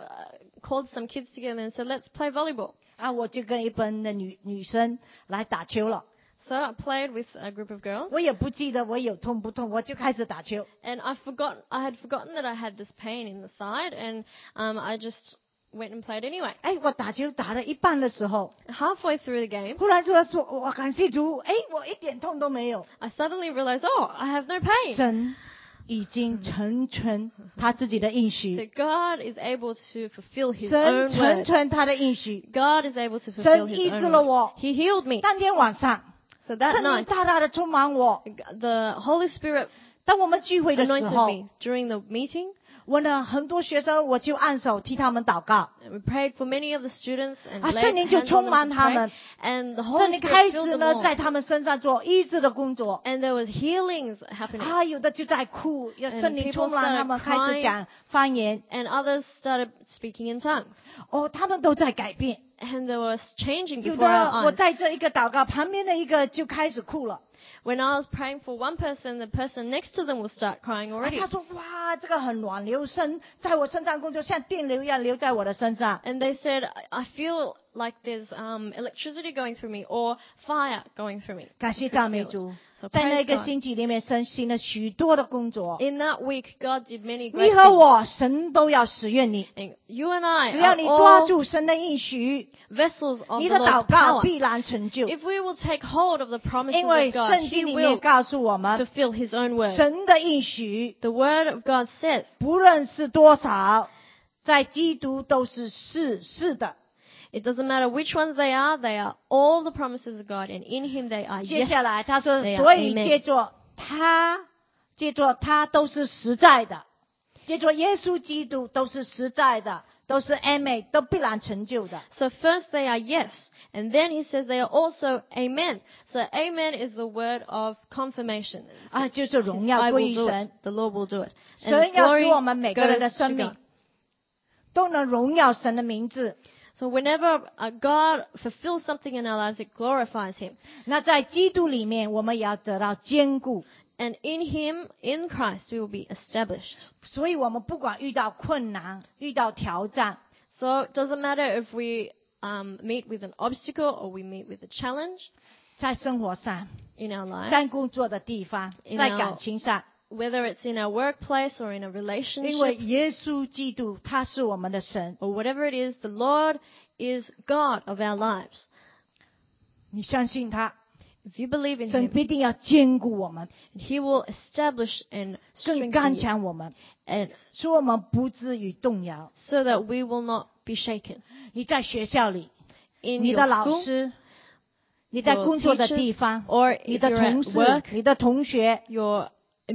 called some kids together and said, let's play volleyball. 啊，我就跟一帮的女生来打球了。 So I played with a group of girls. 我也不记得我有痛不痛，我就开始打球。 And I had forgotten that I had this pain in the side, and I just went and played anyway. 哎，我打球打了一半的时候， Halfway through the game, 忽然说我感谢主，哎，我一点痛都没有。 I suddenly realized, oh, I have no pain. 神已经成全他自己的应 So 许， God is able to fulfill His 神 own 成 word. 全他的应许。 God is able to fulfill 神 His 医治 own 了 word. 我， He healed me. 当天晚上， So that 圣灵 night, 大大的充满我。 the Holy Spirit 当我们聚会的时 anointed 候， me during the meeting. 我呢很多学生我就按手替他们祷告， And we prayed for many of the students and 啊， laid 圣灵就 hands on 充 them 满 to 他 pray. 们， And the 圣 Holy 灵开 Spirit 始 filled them 呢 all. 在他们身上做医治的工作。 And there was healings happening. 啊，有的就在哭，要 And 圣灵 people 充满 started 他们，开始 crying. 讲方言。 And others started speaking in tongues. 哦，他们都在改变。 And there was changing 有 before our 的我 eyes. 在这一个祷告，旁边的一个就开始哭了。 When I was praying for one person, the person next to them will start crying 啊 already. 他说：“哇，这个很暖流，神在我身上工作，像电流一样流在我的身上。 And they said, I feel like there's electricity going through me or fire going through me. ” 感谢赞美主， So 在那 praise 个 God. 星期里面，神行了许多的工作。 In that week, God did many 你 great 和 things. 我，神都要使用你。 And you and I 只要 are 你抓 all 住神的应许， vessels of 你 the 的祷 Lord's 告 power. 必然成就。 If we will take hold of the promises 因为 of God, 圣 He 经里面 will 告诉我们， fulfill His own word. 神的应许 The word of God says, 不论是多少，在基督都是是的。 it doesn't matter which ones they are all the promises of God, and in Him they are 接 yes. 下来他说， they are 所以 amen. 借着他都是实在的，借着耶稣基督都是实在的，都是 amen， 都必然成就的。 So first they are yes, and then He says they are also amen. So amen is the word of confirmation. 啊，就是荣耀 I 归 will 于 do 神 it.，The Lord will do it. And 神要使 glory 我们每个人的 goes 生 to 命 God. 都能荣耀神的名字。 So whenever God fulfills something in our lives, it glorifies Him. 那在基督里面，我们也要得到坚固。 And in Him, in Christ, we will be established. 所以我们不管遇到困难、遇到挑战， So it doesn't matter if we meet with an obstacle or we meet with a challenge 在生活上、 in our 在 lives, 工作的地方、 In 在 our- 感情上， whether it's in our workplace or in a 因为 relationship 耶稣基督他是我们的神， or whatever it is, the Lord is God of our lives. 你相信他， If you believe in 神 Him, 必定要坚固我们， He will establish and 更刚 strengthen you, 强我们， and 使我们不至于动摇。 so that we will not be shaken. 你在学校里， In 你 your 的老 school 师，你在 your 工作的 teachers, 地方， or 你 if 的 you're at 同事 work,、 你的同学， your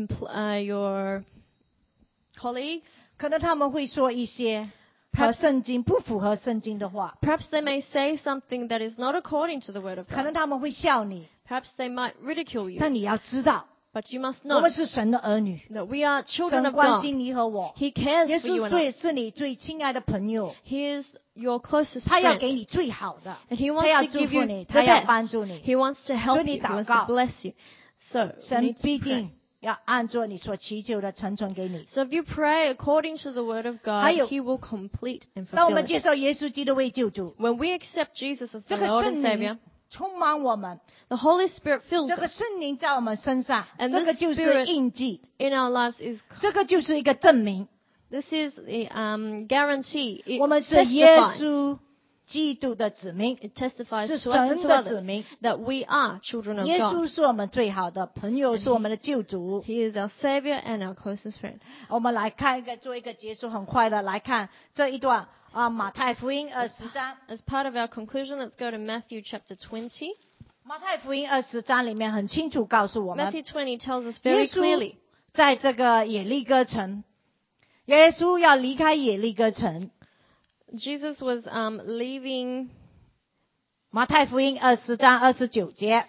colleagues, 可能他们会说一些和圣经不符合圣经的话， perhaps they may say something that is not according to the word of 可能 God. 他们会笑你， Perhaps they might ridicule you. 但你要知道， But you must 我 know 们是神的儿女， that we are children 神 of 关 God. 心你和我。 He cares 耶 for you 稣 and I. 是你最亲爱的朋友， He is your closest 他要 friend. 给你最好的， And He 他要 wants to 祝 give 福 you 你， the 他要帮 best. 助你。 He wants to help So you. 你 He 祷 wants 告。 to bless you. So, you 神 need 必 to pray. 定要按照你所祈求的成全给你。 So if you pray according to the word of 还 God, 有 He will complete and 当我 fulfill 们 it. 接受耶稣基督为救主， When we accept Jesus as 这 the 个 Lord 圣 and Savior, 灵充满我们， the Holy Spirit fills 这个 us. 圣灵在我们身上， And 这个 this 就是 Spirit 印记， In our lives is 这个就是一个证明， this is the guarantee. It 我们是耶 testifies. 稣基督的子民， It testifies 是 to us and 神 to 的子 others 民。 that we are children of 耶 God. 稣是我们最好的朋友，是我们的救主。 He is our Savior and our closest friend. 我们来看一个，做一个结束，很快的来看这一段啊，马太福音20章。 As part of our conclusion, let's go to Matthew chapter 20. 马太福音20章里面很清楚告诉我们， Matthew 20 tells us 耶 very 稣 clearly 在这个耶利哥城，耶稣要离开耶利哥城， Jesus was leaving 马太福音20章29节。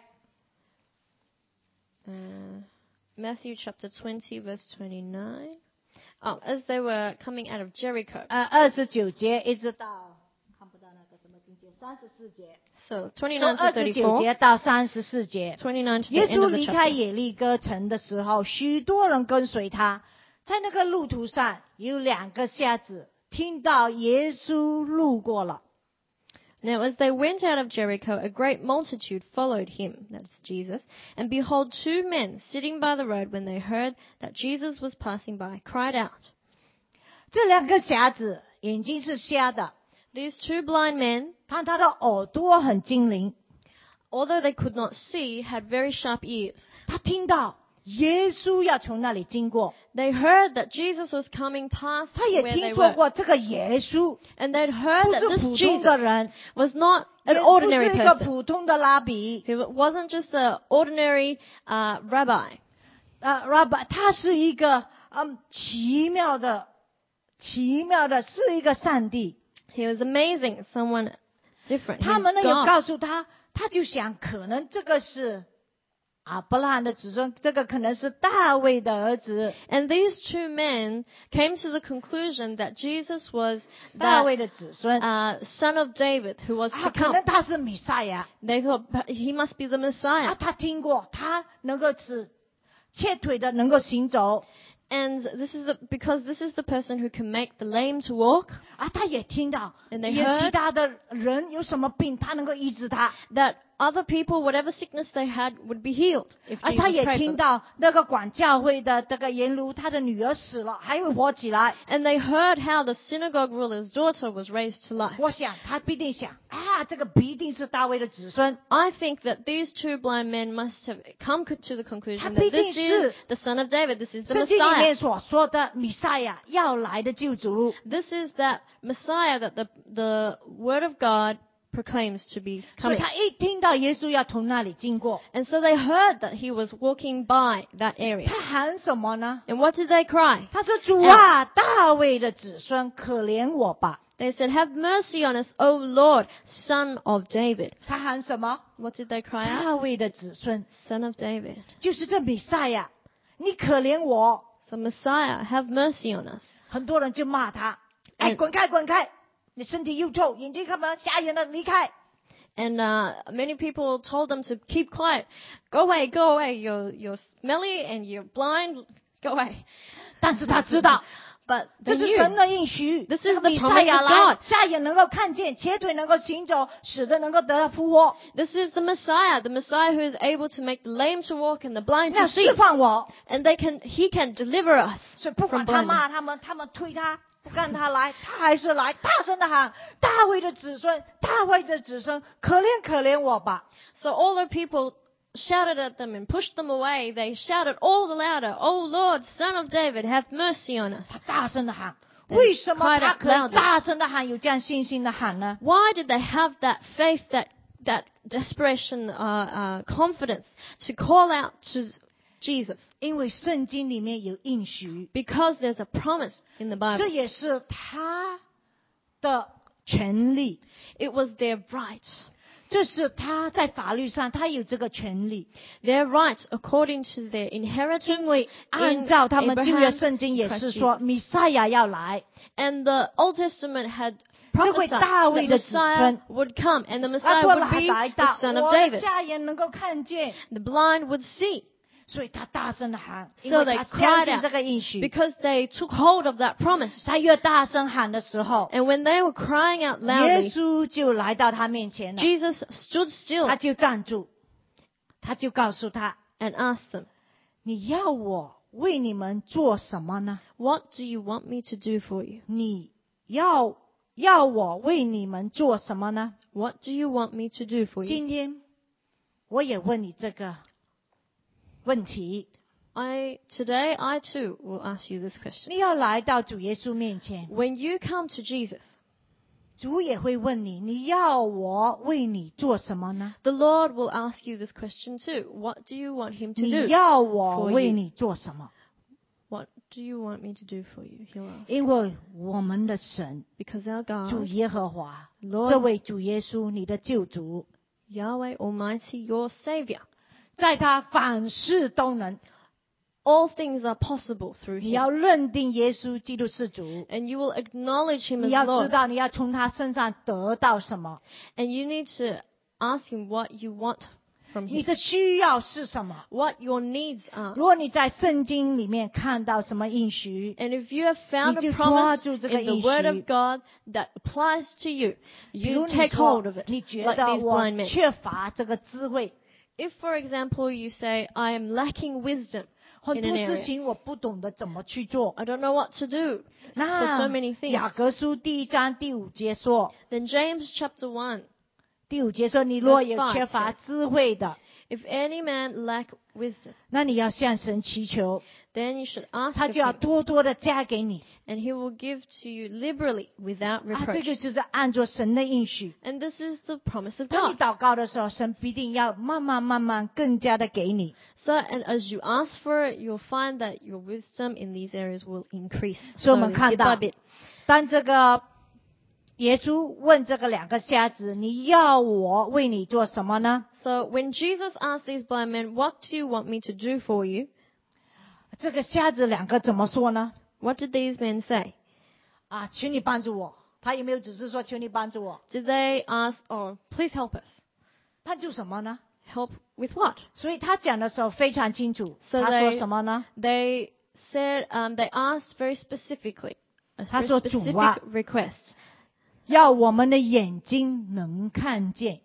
Matthew chapter 20, verse 29. Oh, as they were coming out of Jericho. 29节一直到看不到那个什么经节34节。 So 从 29 to 29 34. 节到34节。 29 to the 耶 end 稣 of the 离开 chapter. 耶利哥城的时候，许多人跟随他。在那个路途上，有2个瞎子听到耶稣路过了。 Now as they went out of Jericho, a great multitude followed him, that's Jesus. And behold, 2 men sitting by the road, when they heard that Jesus was passing by, cried out. 这2个瞎子眼睛是瞎的， These 2 blind men, 他的耳朵很精灵， although they could not see, had very sharp ears. 他听到耶稣要从那里经过， They heard that Jesus was coming past 他也 where 听 they 说 were. 过这个耶稣 And they'd heard 不 that 是 this 普通的 Jesus 人， was not 也 an 不 ordinary 是一个 person. 普通的拉比， He wasn't just an ordinary rabbi. Rabbi， 他是一个奇妙的，是一个上帝。 He was amazing, someone different. 他 He 们 was 呢也 God. 告诉他，他就想可能这个是亚伯拉罕的子孙，这个可能是大卫的儿子， And these 2 men came to the conclusion that Jesus was 大 that 卫的子孙， son of David who was to 可 come. 能他是弥赛亚。 They thought he must be the Messiah. 他听过，他能够切腿的能够行走， And because this is the person who can make the lame to walk. 他也听到， And they 也 heard 其他的人有什么病，他能够医治他。 That other people, whatever sickness they had, would be healed if 他 Jesus 也 prayed 听 for them. 到那个管教会的这个严卢，他的女儿死了，还会活起来。 And they heard how the synagogue ruler's daughter was raised to life. 我想他必定想这个必定是大卫的子孙。 I think that these 2 blind men must have come to the conclusion that 他必定 this 是 is the son of David, this is the 圣经里 Messiah. 面所说的弥赛亚要来的救主， This is that Messiah that the word of God proclaims to be 所以 coming. 他一听到耶稣要从那里经过， And so they heard that he was walking by that area. 他喊什么呢？ And what did they cry? 他说：“主啊，大卫的子孙，可怜我吧。 They said, "Have mercy on us, O Lord, son of David." ” 他喊什么？ What did they cry out? 大卫的子孙， Son of David. 就是这弥赛亚，你可怜我。 So Messiah, have mercy on us. 很多人就骂他：“哎，滚开，滚开！你身体又臭，眼睛看不到，瞎眼的，离开。” And many people told them to keep quiet. Go away, go away. You're smelly and you're blind. Go away. 但是他知道， But 这 they 是 knew 神的应许。 This is 这个 the 弥赛亚 promise of 来 God.， 瞎眼能够看见，瘸腿能够行走，死的能够得到复活。 this is the Messiah who is able to make the lame to walk and the blind 要 to see. 释放我， And he can deliver us 所以不 from 管他 blindness. 骂他们，他们推他，不干他来，他还是来，大声的喊：“大卫的子孙，大卫的子孙，可怜可怜我吧！” So all the people shouted at them and pushed them away. They shouted all the louder, "O Lord, Son of David, have mercy on us." 他大声的喊， They 为什么 cried 他 out 可以 louder. 大声的喊，有这样信心的喊呢？ Why did they have that faith, that desperation, confidence to call out to Jesus? 因为圣经里面有应许， Because there's a promise in the 这 Bible. 也是他的权利， It was their right. 这是他在法律上他有这个权利， Their right according to their inheritance. 因为按照他们旧约 Abraham 圣经也 Christ 是说， Jesus. 弥赛亚要来， And the Old Testament had 这位 prophesied 大 that 卫的子孙 Messiah would come and the 阿 Messiah 多 would 来 be 来 the 的， son of 我的 David. 瞎眼能够看见， The blind would see 所以他大声的喊，因 So 为 they 他相 cried 信 out 这个应许。 because they took hold of that promise. 他越大声喊的时候， And when they were crying out 耶 loudly, 稣就来到他面前了， Jesus stood 他 still 就站住，他就告诉他 and asked them, 你要我为你们做什么呢？ "What do you want me to do for you? 你要我为你们做什么呢？ What do you want me to do for you?" 今天我也问你这个问题， Today I too will ask you this question. 你要来到主耶稣面前， When you come to Jesus, 主也会问你，你要我为你做什么呢？ the Lord will ask you this question too. What do you want him to 你 do? 要我 for 为 you? 你做什么？ What do you want me to do for you? He'll ask. 因为我们的神 Because our 主 God, 耶和华， Lord 这位主耶稣，你的救主， Yahweh Almighty, your Savior. 在他凡事都能。 All things are possible through 你 him. 要认定耶稣基督是主， And you will acknowledge him 你 as 要知 Lord. 道你要从他身上得到什么， And you need to ask him what you want from 你 him. 的需要是什么。 What your needs are. 如果你在圣经里面看到什么应许， And if you have found 你就 a 抓 promise 住这个 in the 应许。 Word of God that applies to you, 比如 you 你 take 说 hold of it, 你觉 like 得 these 我 blind men. 缺乏这个智慧， If, for example, you say, I am lacking wisdom 很 in 多 an 事 area, 情我不懂得怎么去做。 I don't know what to do for 那 so many things. 雅各书第1章第5节说， Then James chapter 1, 第5节说，你若 Verse 有 5 缺乏 says 智慧的， if any man lack wisdom, 那你要向神祈求， then you should ask 他 of 就要 him, 多多的加给你。 and he will give to you liberally without 啊，这 reproach. 个就是按照神的应许。 And this is the promise of 当你 God. 祷告的时候，神必定要慢慢更加的给你。 So, and as you ask for it, you'll find that your wisdom in these areas will increase. 所以我们 slowly, 看 bit 到 by bit. 当这个耶稣问这个2个瞎子，你要我为你做什么呢？ So when Jesus asked these blind men, what do you want me to do for you? 这个瞎子2个怎么说呢？ What did these men say? 啊，请你帮助我。他有没有只是说求你帮助我？ Did they ask, oh, please help us? 帮助什么呢？ Help with what? 所以他讲的时候非常清楚。 So 他说 they- 什么呢？ They said, they asked very specifically, a very 他说，主啊， specific request. 要我们的眼睛能看见。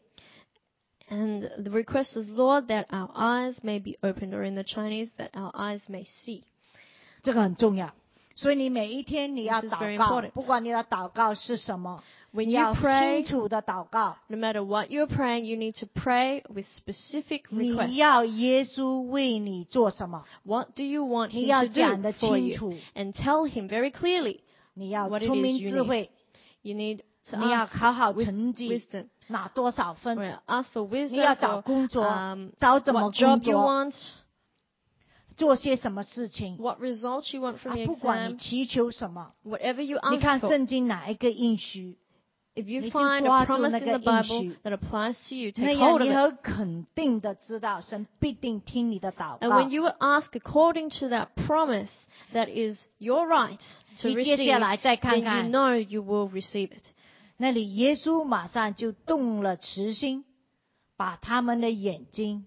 And the request was, Lord, that our eyes may be opened, or in the Chinese, that our eyes may see. 这个很重要。所以你每一天你要 This is very 祷告， important. 不管你的祷告是什么， When 你 you 要 pray, 清楚的祷告。 no matter what you're praying, you need to pray with specific 你 requests. 要耶稣为你做什么？ What do you want 你 him 要 to 讲 do 得 for 清 you? 楚， And tell him very clearly 你要 what it 聪 is 明 you 智慧， you need to 你要 ask 考好 with 成绩， wisdom. 拿多少分？ Or ask for 你 wisdom 要找 for 工作，找怎么 what job 工 you 作， want, 做些什么事情？ what results you want from 啊， the 不管你 exam, 祈求什么， whatever you 你 ask 看 for. 圣经哪一个应许， If you 你就 find 抓 a 住 promise 那 in 个 the 应 Bible 许， that applies to you, 那 take 样 hold 你 of it. 很肯定的知道神必定听你的祷 And 告 when。you ask according to that promise that is your right to 你接 receive, 下来再看 then you 看， know you will receive it. 那里耶稣马上就动了慈心，把他们的眼睛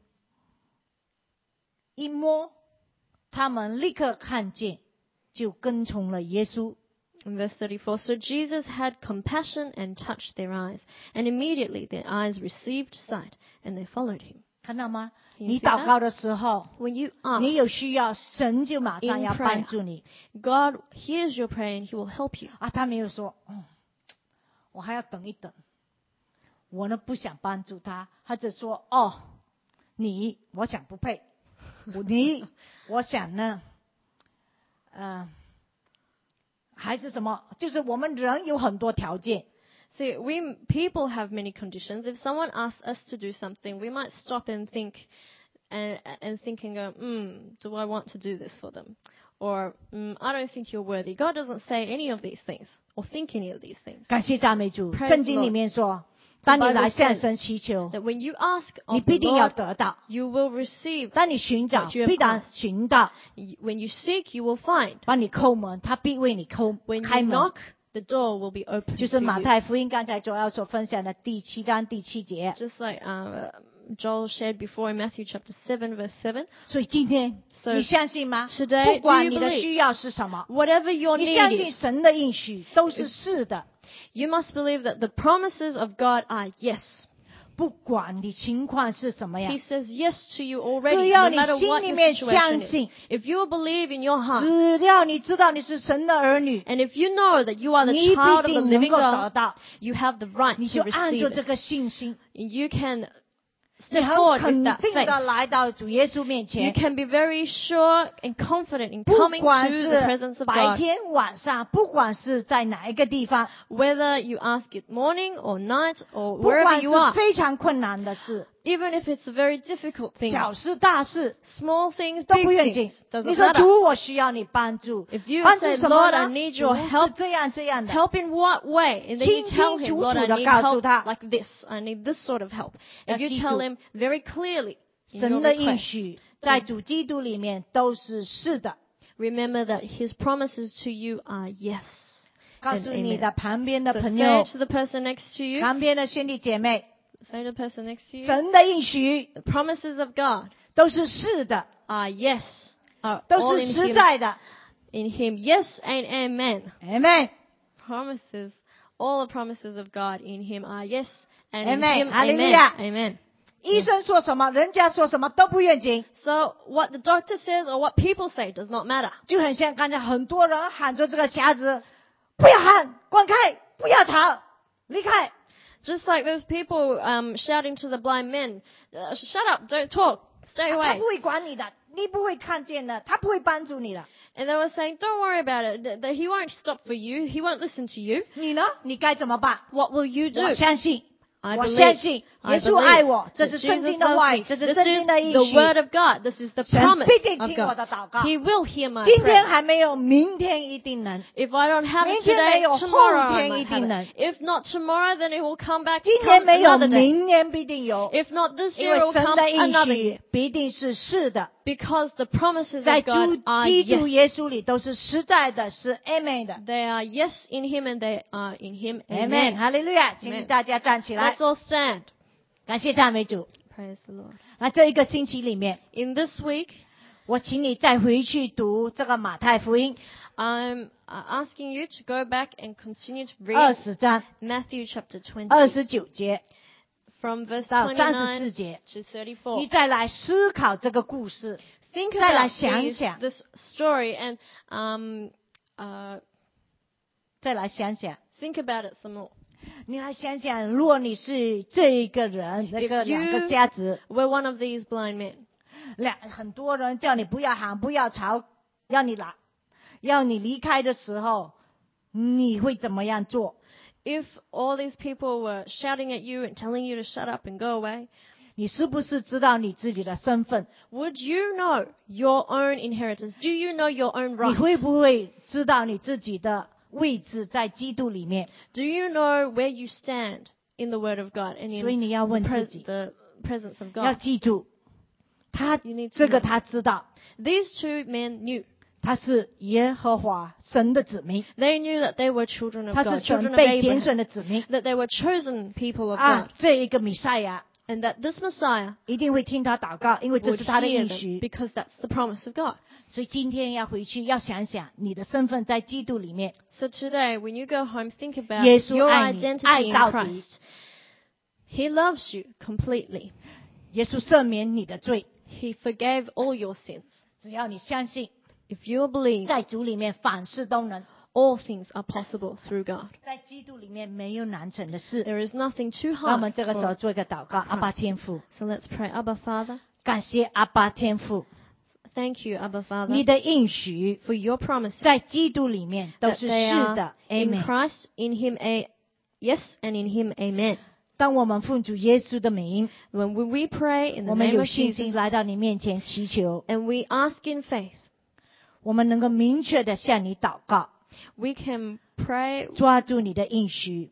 一摸，他们立刻看见，就跟从了耶稣。 In verse 34, so Jesus had compassion and touched their eyes, and immediately their eyes received sight, and they followed him. 看到吗？ Can you 你 see 祷 that? 告的时候， When you 你 ask, 有需要，神就马上 In 要 prayer 帮助你。 God hears your prayer and he will help you. 啊，他没有说，我还要等一等。我呢不想帮助他，他就说，我想不配，我想呢，还是什么？就是我们人有很多条件， See, people have many conditions. If someone asks us to do something, we might stop and think and go, do I want to do this for them? Or, I don't think you're worthy. God doesn't say any of these things or think any of these things. 感谢赞美主。 Praise 圣经 the 里 Lord. 面说，当你 Bible 来向 says 神祈求， That when you ask 你 of the 必定要 Lord, 得到； you will receive. 当你寻找， What you have 必然 asked. 寻到； When you seek, you will find. 帮你叩门，他必为你 When 开 you 门。 knock, the door will be open 就是 to 马 you. 太福音刚才主要所分享的第7章第7节。 Just like Joel shared before in Matthew chapter 7, verse 7. 所以今天 So 你相信吗？ today, 不管 do 你 you 的 believe? 需要是什么， Whatever your 你相 need 信 is, 神的应许都是是的。 you must believe that the promises of God are yes. 不管你情况是什么样 He，says yes to you 只 already, 要 no 你 matter 心 what 里 your 面相 situation is. 信， If you believe in your heart, 只要你知道你是神的儿女， and if you know that you are the 你必 child of the 定能 living 够得 God, 到。 you have the right 你 to 就按着 receive 这 it. 个信心， You can 你 step 很 forward with 肯 that 定的 faith. 来到主耶稣面 You 前。 can be very sure and confident in 不 coming 管 to the 是 presence of 白 God. 天晚上，不管是在哪一个地方， Whether you ask it morning or night or 不 wherever 管 you 是 are, 非常困难的事， Even if it's a very difficult thing, 小事大事 small things, 都 big 不愿紧 things, doesn't 你说 matter. 主，我需要你帮助 If you 帮助 say, 什么 Lord, 呢 I need 主 your 是 help, 这样这样的 help in what way? And then you 清 tell 清 him, 楚 Lord, 楚 I 地 need 告诉 help 他 like this. I need this sort of help. 要 If you 记 tell 住 him very clearly in your 神的应 request, 许在主基督里面都是是的。 remember that his promises to you are yes. 告 And 诉你 amen. 的旁边的 So 朋 say 友 it to the person next to you. 旁边的兄弟姐妹， Say to the person next to you. 神的应许 The promises of God 都是是的， are yes. Are 都 all 是 in 实 him. 在的。 In him, yes and amen. Amen。 Promises, all the promises of God in him are yes, and Amen. in him, Hallelujah. amen. Amen. 医生说什么，人家说什么都不愿紧， So what the doctor says or what people say does not matter. 就很像刚才很多人喊着这个瞎子，不要喊，滚开，不要吵，离开。 Just like those people shouting to the blind men, shut up, don't talk, stay 他 away. 不会管你的，你不会看见的，他不会帮助你的。 And they were saying, don't worry about it, that he won't stop for you, he won't listen to you. 你呢？你该怎么办？ What will you do? 我相信， I 我 believe. 相信 I 耶稣爱我， believe 这 that 是圣 Jesus 经的话 loves 语， me. 这是 This 圣经 is 的应 the 许。 word of God. This is the 神 promise 必定 of 听我的 God. 祷告。 He will hear my 今天 prayer. 还没有，明天一定能。 If I don't have it 明天没 today, 有， tomorrow 后 I 天 might 一定 have 能。 it. If not tomorrow, then it will come back 今年 come 没有， another day. 明年必定有， If not this 因 year, 为 it will 神 come 的应 another 许 year. 必定是是的， Because the promises 在 of 主 God are 基督 yes. 耶稣里都是实在的，是 Amen 的 They are yes in Him and they are in Him. ，Amen， Amen. 哈利路亚，请大家站起来 Let's，all stand. 感谢赞美主。 Praise the Lord. 那这一个星期里面， In this week, 我请你再回去读这个马太福音 I'm asking you to go back and continue to read 20章 Matthew chapter 20, 29节 from verse 到 29 34节， to 你 34. 再来思考这个故事， Think 再来 about 想想， this story and 再来想想。 think about it some more. 你来想想，如果你是这一个人，那个 If you- 两个瞎子， We're one of these blind men. 很多人叫你不要喊，不要吵，要你离开的时候，你会怎么样做？ If all these people were shouting at you and telling you to shut up and go away, 你是不是知道你自己的身份？ would you know your own inheritance? Do you know your own 你会 rights? 不会知道你自己的位置在基督里面？ Do you know where you stand in the Word of God and 所以 in 你要问自己， the presence of 要 God? 记住，他 You need to 这个 know. 他知道， These two men knew. 他是耶和华神的子民， They knew that they were children of 他是 God, 神 children of 被拣 Abraham, 选的子民 that they were chosen people of 啊 God,！ 这一个弥赛亚 and that this Messiah 一定会听他祷告，因为这 would 是他的 hear 应 them 许。 because that's the promise of God. 所以今天要回去，要想想你的身份在基督里面。 So today, when you go home, think about 耶稣 your 爱你， identity 爱 in 到底。 Christ. He loves you completely. 耶稣赦免你的罪， He forgave all your sins. 只要你相信， If you believe, 在主里面凡事都能， all things are possible through God. 在基督里面没有难成的事。 There is nothing too 让我们 hard 这个时候 for. 做一个祷告，阿爸天父， So let's pray. Abba Father, 感谢阿爸天父， thank you, Abba 你 Father, 的应许 for your promises 在基督里面都 that 是 they 是的 are in ，Amen。 Christ, in Him, yes, and in Him, amen. 当我们奉主耶稣的名， When we pray in 我 the 们 name 有 of 信心 Jesus 来到你面前祈求， and we ask in faith, 我们能够明确的向你祷告， we can pray, 抓住你的应许，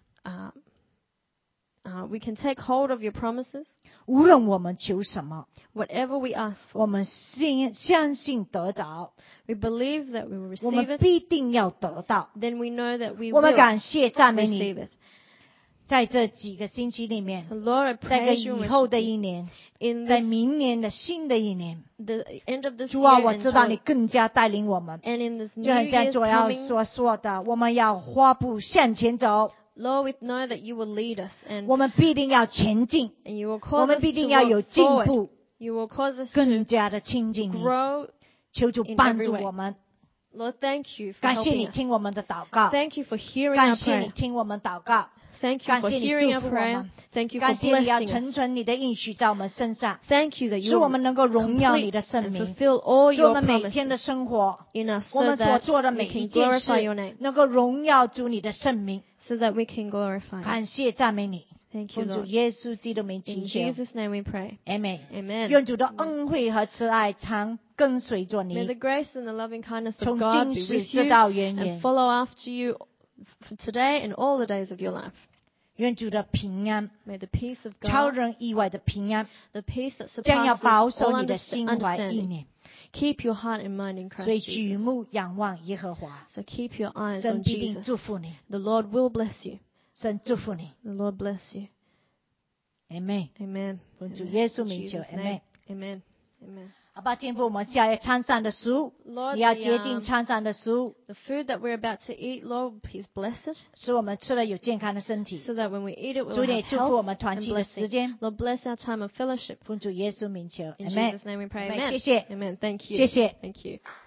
we can take hold of your promises, 无论我们求什么， whatever we ask for. 我们相信得着， We believe that we will 我 receive 们 it, 必定要得到。 then we know that we 我们 will 感谢赞美 receive 你， it. 在这几个星期里面， So Lord, I 在这 praise you 以 and 后的 worship 一 you. 年， In 在 this, 明年的新的一年， the end of this 主啊， year 我 and, 知道你 so- 更加带领我们， and in this 就 new 很像 year 主要 coming, 所说的，我们要花步向前走， Lord, we know that you will lead us 我 and, 们必定要前进， and you will 我 cause 们 us 必 to 定要有 walk 进 forward. 步， You will cause us 更 to 加的亲近你。 grow. 求主 in 帮 every 助 way. 我们， Lord, thank you for 感谢 helping 你 us. 听我们的祷告， Thank you for hearing 感 our 谢你 prayer. 听我们祷告， Thank you 感 for 谢你 hearing 祝 our 福我 prayer. 们， Thank you for 感谢你要 blessing 成 us. 全你的应许在我们身上， Thank you that 使 you 我 will 们能够荣耀你 complete 的圣 and 名， fulfill all 使我 your 们每天的 promises 生活， in us 我 so 们所 that 做的 we 每一 can 件 glorify your 事 name, 能够荣耀主你的圣名。 so that we can glorify you. 感谢赞美你， Thank you, 奉主 Lord. 耶稣基督名祈 In 求 Jesus' name we pray. ，Amen。 Amen. 愿主的恩惠和慈爱常跟随着 May the 你， grace and the loving kindness 从 of God 今 be 时 with 直 you 到永 and 远。 follow after you for today and all the days of your life. 愿主的平安， May the peace of 超 God, 人意外的平安， the peace that 将要 surpasses 保 all 守你的心怀意 understanding, 念。 keep your heart and mind in 所以 Christ 举 Jesus. 目仰望耶和华， So keep your eyes 神 on 必定 Jesus. 祝福你， The Lord will bless you. 神祝福你 The Lord bless you. ，Amen。 Amen. 奉主 Amen. 耶稣 In 名求 Jesus' name. ，Amen。 Amen. Amen. 好吧，天父，我们下来参上的食物， Lord, 你要 the, 洁净参上的食物， the food that we're about to eat, Lord, please bless it, 使我们吃了有健康的身体。 so that when we eat it, 主 we'll 也 have 祝福我 health 们团 and 契的时 blessing. 间。 Lord, bless our time of fellowship. 奉主耶稣名求 In ，Amen。 Jesus' name we pray. Amen. Amen. 谢谢， Amen. Thank you. 谢谢。 Thank you.